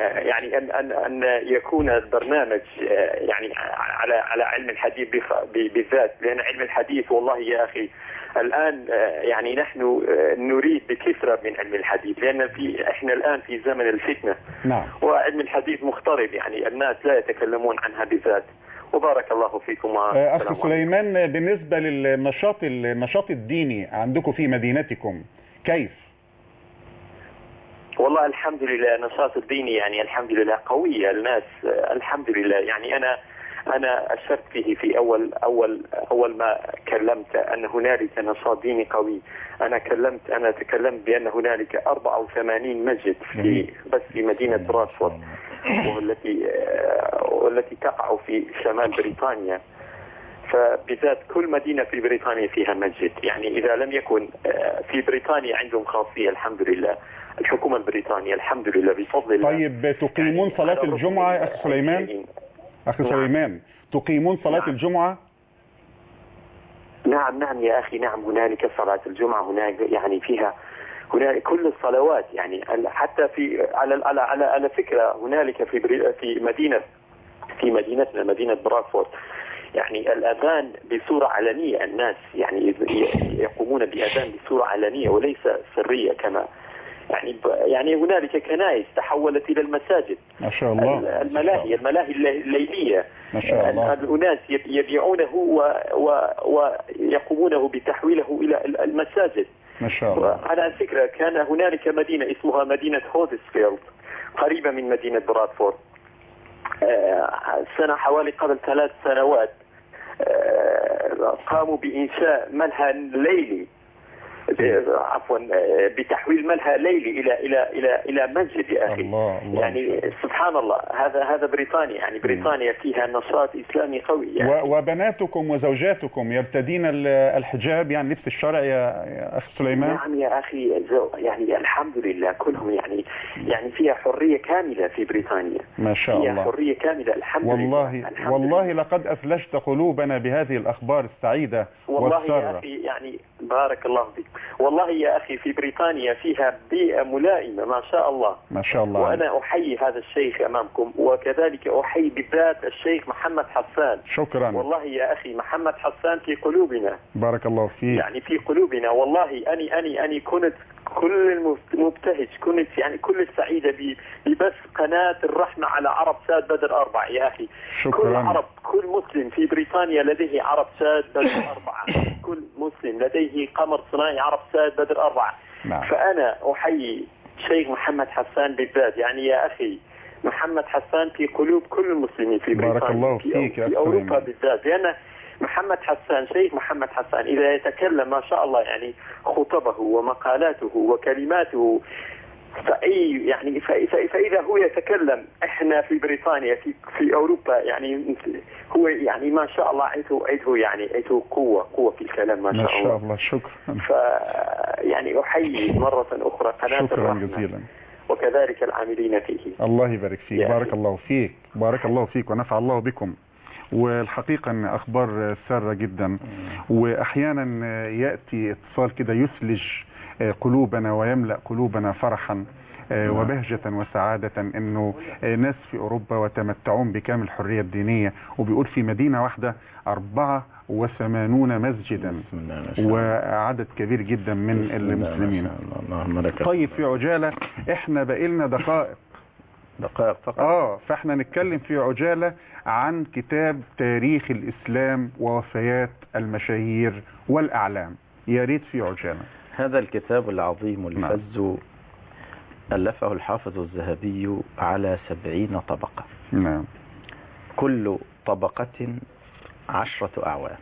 أن يكون البرنامج يعني على علم الحديث بالذات، لأن علم الحديث والله يا أخي الآن يعني نحن نريد بكثرة من علم الحديث، لأن إحنا الآن في زمن الفتنة. نعم. وعلم الحديث مغترب، يعني الناس لا يتكلمون عنها بالذات. وبارك الله فيكم. أخي سليمان، بالنسبة للنشاط الديني عندكم في مدينتكم كيف؟ والله الحمد لله النشاط الديني يعني الحمد لله قوية الناس الحمد لله. يعني أنا أشرت فيه في أول ما كلمت أن هنالك نشاط ديني قوي. أنا تكلمت بأن هنالك 84 مسجد في مدينة برادفورد، والتي تقع في شمال بريطانيا. فبذات كل مدينة في بريطانيا فيها مسجد. يعني إذا لم يكن في بريطانيا عندهم خاصية الحمد لله، الحكومة البريطانية الحمد لله بفضل الله. طيب تقيمون صلاة الجمعة يا أخي سليمان؟ أخي سليمان، تقيمون صلاة الجمعة؟ نعم يا أخي، نعم هنالك صلاة الجمعة، هناك يعني فيها هنالك كل الصلوات. يعني حتى على فكرة هنالك في مدينتنا مدينة برادفورد يعني الأذان بصورة علنية. الناس يعني يقومون بأذان بصورة علنية وليس سرية كما يعني هنالك كنائس تحولت إلى المساجد. ما شاء الله. الملاهي الليلية ما شاء الله. الناس يبيعونه ويقومونه بتحويله إلى المساجد. ما شاء الله. على فكرة كان هنالك مدينة اسمها مدينة هودسفيلد قريبة من مدينة برادفورد. سنة حوالي قبل 3 سنوات قاموا بإنشاء ملهى ليلي، عفوا بتحويل ملهى ليلي إلى مسجد يا أخي. الله. يعني سبحان الله. هذا بريطانيا، يعني بريطانيا فيها نشاط إسلامي قوي يعني. وبناتكم وزوجاتكم يرتدين الحجاب، يعني لبس الشرع يا أخي سليمان؟ نعم يا أخي، يعني الحمد لله كلهم يعني فيها حرية كاملة في بريطانيا. ما شاء الله. فيها حرية كاملة الحمد لله. والله لقد أثلجت قلوبنا بهذه الأخبار السعيدة والسارة. والله يا أخي يعني بارك الله فيك. والله يا أخي في بريطانيا فيها بيئة ملائمة ما شاء الله. ما شاء الله. وأنا أحيي هذا الشيخ أمامكم، وكذلك أحيي بالذات الشيخ محمد حسان. شكرا. والله يا أخي محمد حسان في قلوبنا. بارك الله فيك. يعني في قلوبنا والله. أني كنت كل المبتهج، كنت يعني كل السعيدة ببث قناة الرحمة على عربسات بدر 4 يا أخي. شكرا. كل مسلم في بريطانيا لديه عربسات بدر 4. كل مسلم لديه قمر صناعي عرب ساد بدر 4. نعم. فأنا أحيي شيخ محمد حسان بالذات. يعني يا أخي محمد حسان في قلوب كل المسلمين في بريطانيا، بارك الله فيك في أوروبا بالذات، لأن محمد حسان شيخ محمد حسان إذا يتكلم ما شاء الله يعني خطبه ومقالاته وكلماته يعني فإذا هو يتكلم إحنا في بريطانيا في أوروبا يعني هو يعني ما شاء الله عيته يعني عيته قوة في الكلام ما شاء الله. شكرا. يعني أحيي مرة أخرى قناة شكرا جزيلا، وكذلك العاملين فيه. الله يبارك فيك يعني. بارك الله فيك، بارك الله فيك ونفع الله بكم. والحقيقة أن أخبار سارة جدا، وأحيانا يأتي اتصال كده يثلج قلوبنا ويملأ قلوبنا فرحا وبهجة وسعادة، انه ناس في اوروبا وتمتعون بكامل الحرية الدينية، وبيقول في مدينة واحدة 84 مسجدا وعدد كبير جدا من المسلمين. طيب في عجالة، احنا بقيلنا دقائق فقط. فاحنا نتكلم في عجالة عن كتاب تاريخ الاسلام ووفيات المشاهير والاعلام، يا ريت في عجالة. هذا الكتاب العظيم الفز ألفه الحافظ الذهبي على 70 طبقة. نعم. كل طبقة 10 أعوام،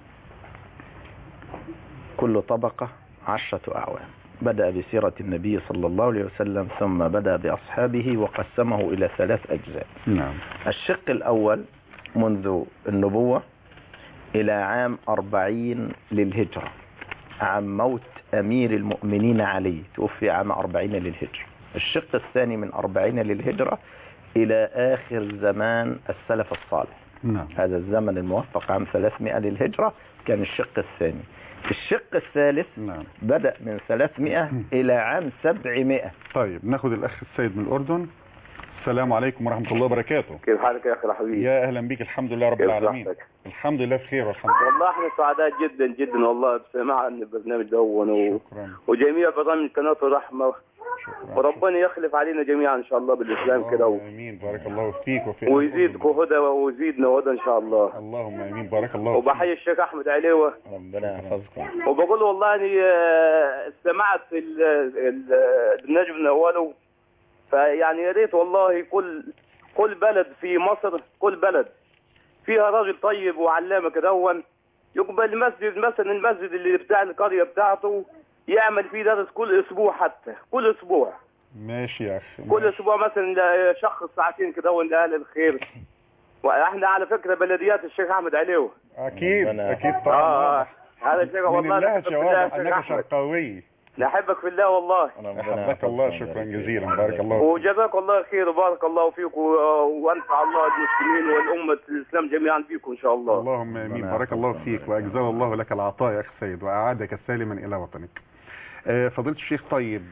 كل طبقة 10 أعوام. بدأ بسيرة النبي صلى الله عليه وسلم، ثم بدأ بأصحابه وقسمه إلى 3 أجزاء. نعم. الشق الأول منذ النبوة إلى عام 40 للهجرة، عام موت أمير المؤمنين علي، توفي عام 40 للهجرة. الشق الثاني من 40 للهجرة إلى آخر زمان السلف الصالح. نعم. هذا الزمن الموفق عام 300 للهجرة كان الشق الثاني. الشق الثالث بدأ من 300 إلى عام 700. طيب ناخد الأخ السيد من الأردن. السلام عليكم ورحمة الله وبركاته. كيف حالك يا أخي الحبيب؟ يا أهلا بك. الحمد لله رب العالمين. الحمد لله بخير والحمد لله. والله احنا سعداء جدا جدا والله بسماع البرنامج ده وجميع برامج قناة الرحمة. وربنا يخلف علينا جميعا ان شاء الله بالاسلام كده امين. بارك الله فيك ويزيدك هدى ويزيدنا هدى ان شاء الله. اللهم امين. بارك الله فيك. وبحيي الشيخ احمد عليوة، ربنا يحفظكم. وبقول والله اني سمعت البرنامج من اوله، فيعني يا ريت والله كل بلد في مصر، كل بلد فيها راجل طيب وعلامه كده يقبل المسجد، مثلا المسجد اللي بتاع القريه بتاعته يعمل فيه درس كل اسبوع، حتى كل اسبوع. ماشي يا اخي. كل اسبوع مثلا شخص ساعتين كده لاهل الخير. واحنا على فكره بلديات الشيخ احمد عليوه. اكيد طبعا. هذا الشيخ والله انك شرقاوي. نحبك في الله والله. احبك الله. شكرا جزيلا. بارك الله فيك. وجزاك الله خير وبارك الله فيك وانفع الله المسلمين والامه الاسلام جميعا فيكم ان شاء الله. اللهم امين. بارك الله فيك واجزل الله لك العطاء يا اخي سيد واعادك سالما الى وطنك. فضيلة الشيخ، طيب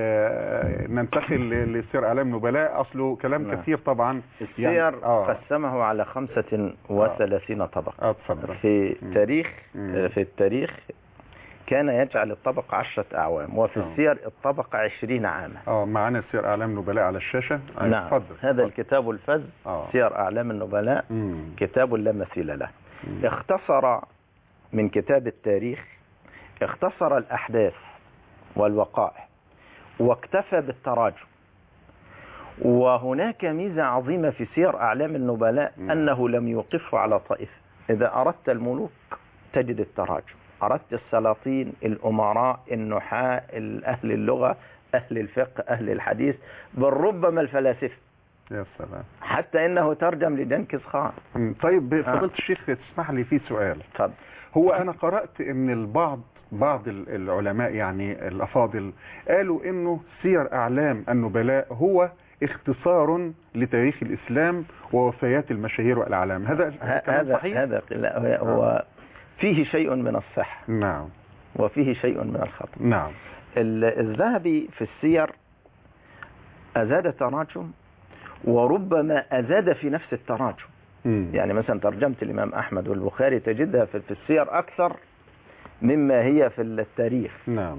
ننتقل لسير اعلام نبلاء. اصله كلام كثير طبعا. السير قسمه على 35 طبقة. اتفضل. في التاريخ كان يجعل الطبقة 10 أعوام، وفي السير الطبقة 20 عاما. معنا سير أعلام نبلاء على الشاشة. نعم. فضل. هذا الكتاب الفز سير أعلام النبلاء كتاب لا مثيل له. اختصر من كتاب التاريخ، اختصر الأحداث والوقائع واكتفى بالتراجم. وهناك ميزة عظيمة في سير أعلام النبلاء أنه لم يوقفه على طائفة. إذا أردت الملوك تجد التراجم، أردت السلاطين، الأمراء، النحاة، أهل اللغة، أهل الفقه، أهل الحديث، بل ربما الفلاسفة. يا سلام. حتى إنه ترجم لجنكيز خان. طيب فضيلة الشيخ تسمح لي في سؤال. تفضل. هو أنا قرأت إن بعض العلماء يعني الأفاضل قالوا إنه سير أعلام النبلاء هو اختصار لتاريخ الإسلام ووفيات المشاهير والأعلام. هذا صحيح؟ هذا هو فيه شيء من الصحة. نعم. وفيه شيء من الخطأ. نعم. الذهبي في السير أزاد تراجم، وربما أزاد في نفس التراجم. يعني مثلا ترجمة الإمام أحمد والبخاري تجدها في السير أكثر مما هي في التاريخ. نعم.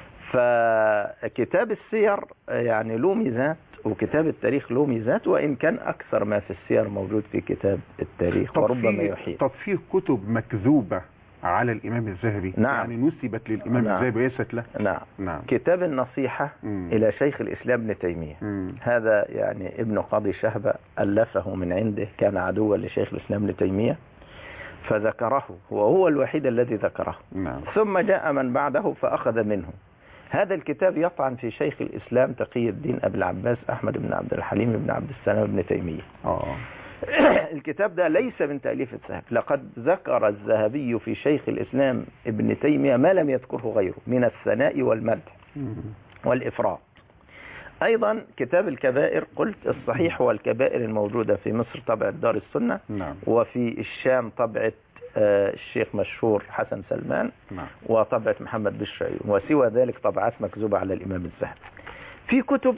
فكتاب السير يعني له ميزات، وكتاب التاريخ له ميزات، وإن كان أكثر ما في السير موجود في كتاب التاريخ وربما يحيل. طب فيه كتب مكذوبة على الإمام الذهبي. نعم. يعني نسبت للإمام نعم. الذهبي وليست له. نعم. نعم. كتاب النصيحة إلى شيخ الإسلام ابن تيمية، هذا يعني ابن قاضي شهبة ألفه من عنده، كان عدوا لشيخ الإسلام ابن تيمية فذكره، وهو الوحيد الذي ذكره. نعم. ثم جاء من بعده فأخذ منه. هذا الكتاب يطعن في شيخ الإسلام تقي الدين أبي العباس أحمد بن عبد الحليم بن عبد السلام بن تيمية. الكتاب ده ليس من تأليف الذهبي، لقد ذكر الذهبي في شيخ الإسلام ابن تيمية ما لم يذكره غيره من الثناء والمدح والإفراط. أيضا كتاب الكبائر، قلت الصحيح هو الكبائر الموجودة في مصر طبعة دار السنة. نعم. وفي الشام طبعة الشيخ مشهور حسن سلمان. نعم. وطبعة محمد بشر، وسوى ذلك طبعات مكذوبة على الإمام الذهبي. في كتب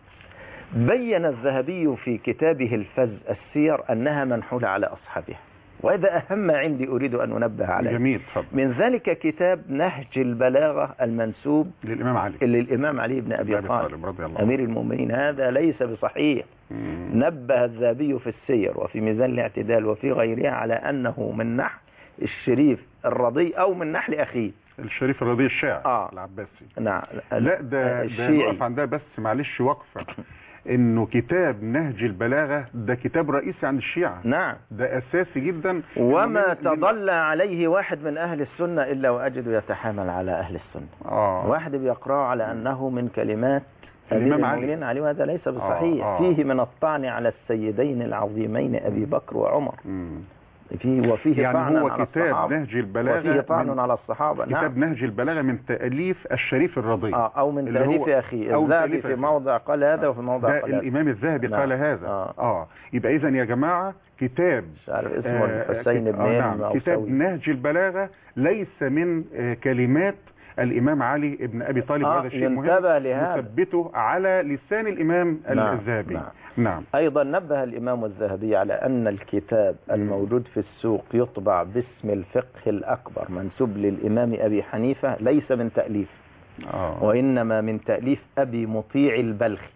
بين الذهبي في كتابه الفز السير أنها منحولة على أصحابها، وهذا أهم عندي أريد أن أنبه عليه. جميل. من ذلك كتاب نهج البلاغة المنسوب للإمام علي بن أبي طالب رضي الله أمير المؤمنين، هذا ليس بصحيح. نبه الذهبي في السير وفي ميزان الاعتدال وفي غيرها على أنه من نحل الشريف الرضي أو من نحل أخيه الشريف الرضي الشاعر العباسي. نعم. لا ده نقف عندها بس معلش وقفة. انه كتاب نهج البلاغة ده كتاب رئيسي عند الشيعة. نعم. ده اساسي جدا. وما تضل عليه واحد من اهل السنة الا واجده يتحامل على اهل السنة. واحد بيقرأه على انه من كلمات امير المؤمنين علي، وهذا ليس بصحيح. فيه من الطعن على السيدين العظيمين ابي بكر وعمر. وفيه يعني طعن هو على كتاب الصحابة، نهج البلاغة وفيه طعن على الصحابة. كتاب نهج البلاغة من تأليف الشريف الرضي أو من تأليف أخي الذهبي في موضع قال هذا وفي موضع قال هذا. الإمام الذهبي قال هذا. يبقى إذن يا جماعة كتاب اسمه الحسين بن كتاب نهج البلاغة ليس من كلمات الإمام علي بن أبي طالب. هذا شيء مهم نثبته على لسان الإمام الذهبي. نعم. أيضا نبه الإمام الذهبي على أن الكتاب الموجود في السوق يطبع باسم الفقه الأكبر منسوب للإمام أبي حنيفة ليس من تأليف وإنما من تأليف أبي مطيع البلخي.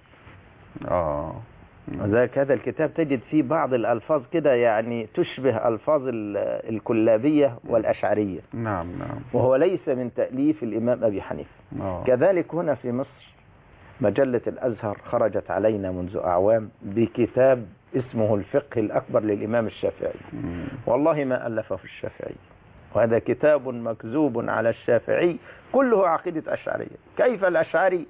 وذلك هذا الكتاب تجد فيه بعض الألفاظ كده يعني تشبه ألفاظ الكلابية والأشعرية. نعم. وهو ليس من تأليف الإمام أبي حنيفة. كذلك هنا في مصر مجلة الأزهر خرجت علينا منذ أعوام بكتاب اسمه الفقه الأكبر للإمام الشافعي. والله ما ألفه الشافعي، وهذا كتاب مكذوب على الشافعي كله عقيدة أشعرية. كيف الأشعري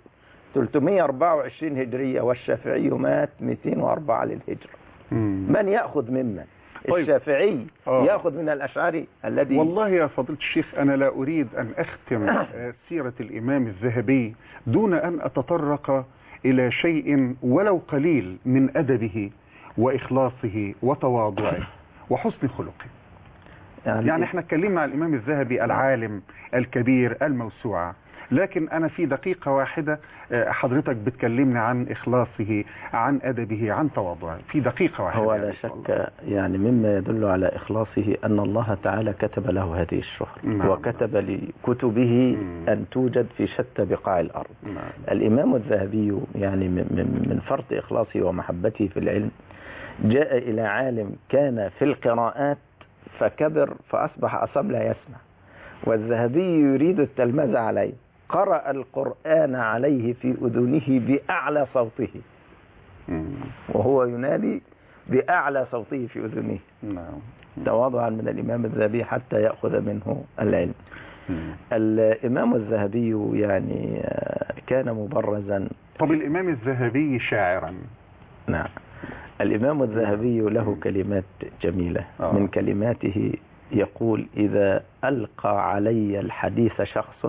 324 هجرية والشافعي مات 204 للهجرة؟ من يأخذ ممن؟ الشافعي يأخذ من الأشعري الذي والله يا فضيلة الشيخ أنا لا أريد أن أختم سيرة الإمام الذهبي دون أن أتطرق إلى شيء ولو قليل من أدبه وإخلاصه وتواضعه وحسن خلقه. يعني احنا اتكلمنا عن الإمام الذهبي العالم الكبير الموسوعة، لكن أنا في دقيقة واحدة حضرتك بتكلمنا عن إخلاصه، عن أدبه، عن تواضعه في دقيقة واحدة. هو لا شك يعني مما يدل على إخلاصه أن الله تعالى كتب له هذه الشهرة. وكتب لكتبه أن توجد في شتى بقاع الأرض. الإمام الذهبي يعني من فرط إخلاصه ومحبته في العلم جاء إلى عالم كان في القراءات فكبر فأصبح أصم لا يسمع، والذهبي يريد التلمذة عليه، قرأ القرآن عليه في أذنه بأعلى صوته وهو ينادي بأعلى صوته في أذنه تواضعا من الإمام الذهبي حتى يأخذ منه العلم. الإمام الذهبي يعني كان مبرزا. طب الإمام الذهبي شاعرا؟ نعم. الإمام الذهبي له كلمات جميلة. من كلماته يقول: إذا ألقى علي الحديث شخص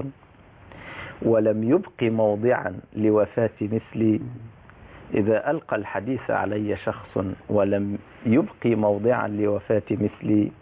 ولم يبق موضعا لوفاة مثلي، إذا ألقى الحديث علي شخص ولم يبق موضعا لوفاة مثلي،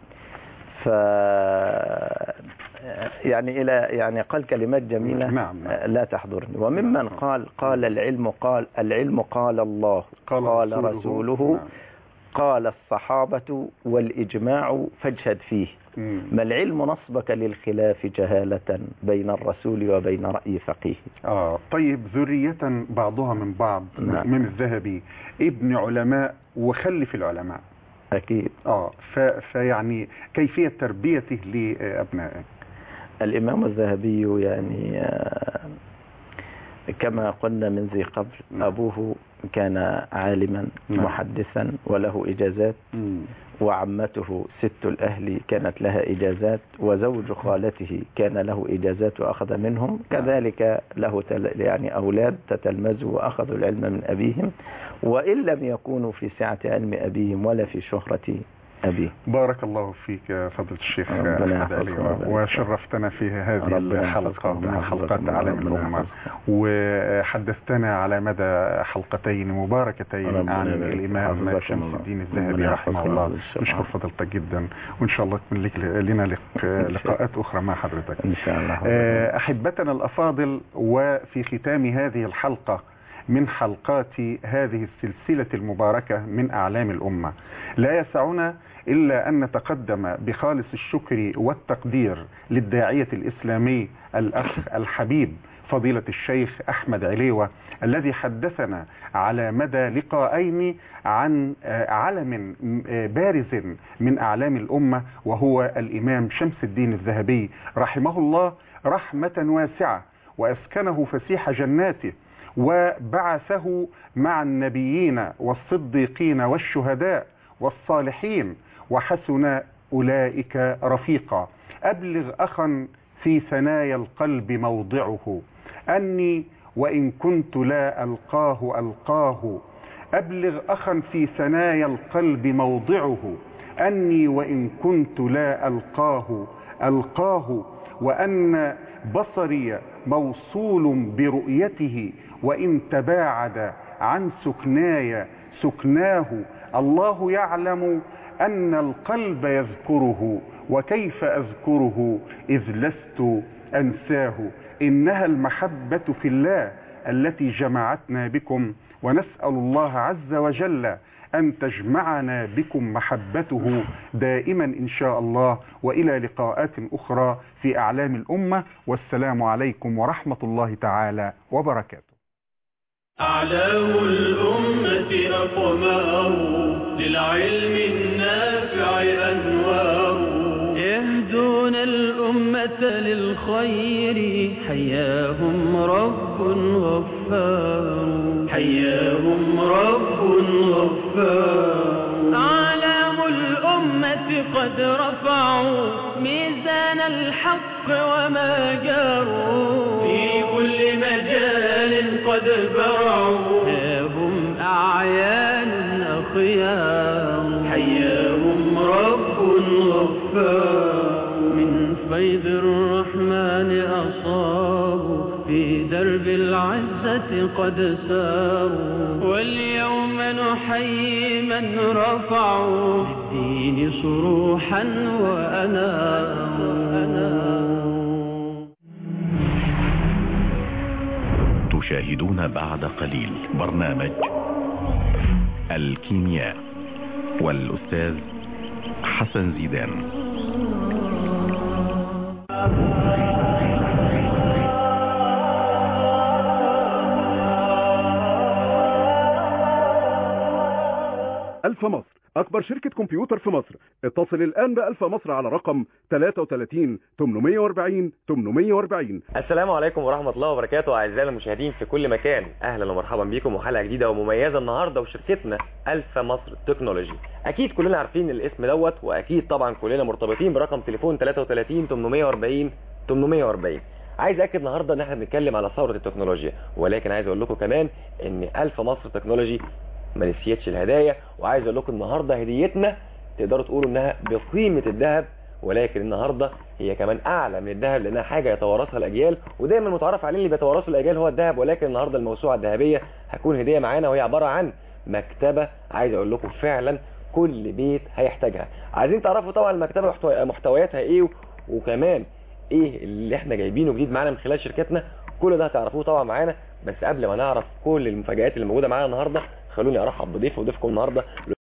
يعني إلى يعني قال كلمات جميلة لا تحضرني. وممن قال العلم قال الله قال رسوله قال الصحابة والإجماع فاجهد فيه، ما العلم نصبك للخلاف جهالة بين الرسول وبين رأي فقيه. طيب ذرية بعضها من بعض. الإمام الذهبي ابن علماء وخلف العلماء، أكيد. فيعني كيفية تربيته لأبنائه؟ الإمام الذهبي يعني كما قلنا من ذي قبل، أبوه كان عالما محدثا وله إجازات، وعمته ست الأهل كانت لها إجازات، وزوج خالته كان له إجازات وأخذ منهم، كذلك له يعني أولاد تتلمذوا وأخذوا العلم من أبيهم، وإن لم يكونوا في سعة علم أبيهم ولا في شهرة أبيه. بارك الله فيك فضيلة الشيخ أحمد عليوة، وشرفتنا في هذه الحلقة من حلقات أعلام الأمة، وحدثتنا على مدى حلقتين مباركتين عن الإمام شمس الدين الذهبي رحمه الله. نشكر فضيلتك جدا، وإن شاء الله تكون لنا لقاءات أخرى مع حضرتك إن شاء الله. أحبتنا الأفاضل، وفي ختام هذه الحلقة من حلقات هذه السلسلة المباركة من أعلام الأمة، لا يسعنا إلا أن نتقدم بخالص الشكر والتقدير للداعية الإسلامي الأخ الحبيب فضيلة الشيخ أحمد عليوة، الذي حدثنا على مدى لقاءين عن علم بارز من أعلام الأمة، وهو الإمام شمس الدين الذهبي رحمه الله رحمة واسعة، وأسكنه فسيح جناته، وبعثه مع النبيين والصديقين والشهداء والصالحين، وحسن أولئك رفيقا. أبلغ أخا في ثنايا القلب موضعه أني وإن كنت لا ألقاه أبلغ أخا في ثنايا القلب موضعه أني وإن كنت لا ألقاه وأن بصري موصول برؤيته وإن تباعد عن سكناي سكناه. الله يعلم أن القلب يذكره وكيف أذكره إذ لست أنساه. إنها المحبة في الله التي جمعتنا بكم، ونسأل الله عز وجل أن تجمعنا بكم محبته دائما إن شاء الله. وإلى لقاءات أخرى في أعلام الأمة، والسلام عليكم ورحمة الله تعالى وبركاته. أعلام الأمة أقمار، للعلم النافع أنوار، يهدون الأمة للخير، حياهم رب غفار، حياهم رب غفار. أعلام الأمة قد رفعوا ميزان الحق وما جاروا، في كل مجال قد برعوا، هم أعيان أخيار، حياهم رب غفار. من فيض الرحمن أصابوا، في درب العزة قد ساروا، واليوم نحيي من رفعوا للدين صروحا وأناروا. تشاهدون بعد قليل برنامج الكيمياء والأستاذ حسن زيدان. ألف مصر أكبر شركة كمبيوتر في مصر. اتصل الآن بألف مصر على رقم 33 840 840. السلام عليكم ورحمة الله وبركاته أعزائي المشاهدين في كل مكان، أهلا ومرحبا بكم وحلقة جديدة ومميزة النهاردة وشركتنا ألف مصر تكنولوجي. أكيد كلنا عارفين الاسم دوت، وأكيد طبعا كلنا مرتبطين برقم تليفون 33 840 840. عايز أكد النهاردة ان احنا بنتكلم على ثورة التكنولوجيا، ولكن عايز اقول لكم كمان ان ألف مصر تكنولوجي ما نسيتش الهدايا، وعايز اقول لكم النهارده هديتنا تقدروا تقولوا انها بقيمه الذهب، ولكن النهارده هي كمان اعلى من الذهب لانها حاجه يتوارثها الاجيال، ودايما متعارف عليه اللي بيتوارثوا الاجيال هو الذهب، ولكن النهارده الموسوعه الذهبيه هتكون هديه معانا، وهي عباره عن مكتبه عايز اقول لكم فعلا كل بيت هيحتاجها. عايزين تعرفوا طبعا المكتبه محتوياتها ايه، وكمان ايه اللي احنا جايبينه جديد معانا من خلال شركتنا، كل ده هتعرفوه طبعا معانا. بس قبل ما نعرف كل المفاجآت اللي موجوده معانا النهارده، خلوني ارحب بضيفكم النهارده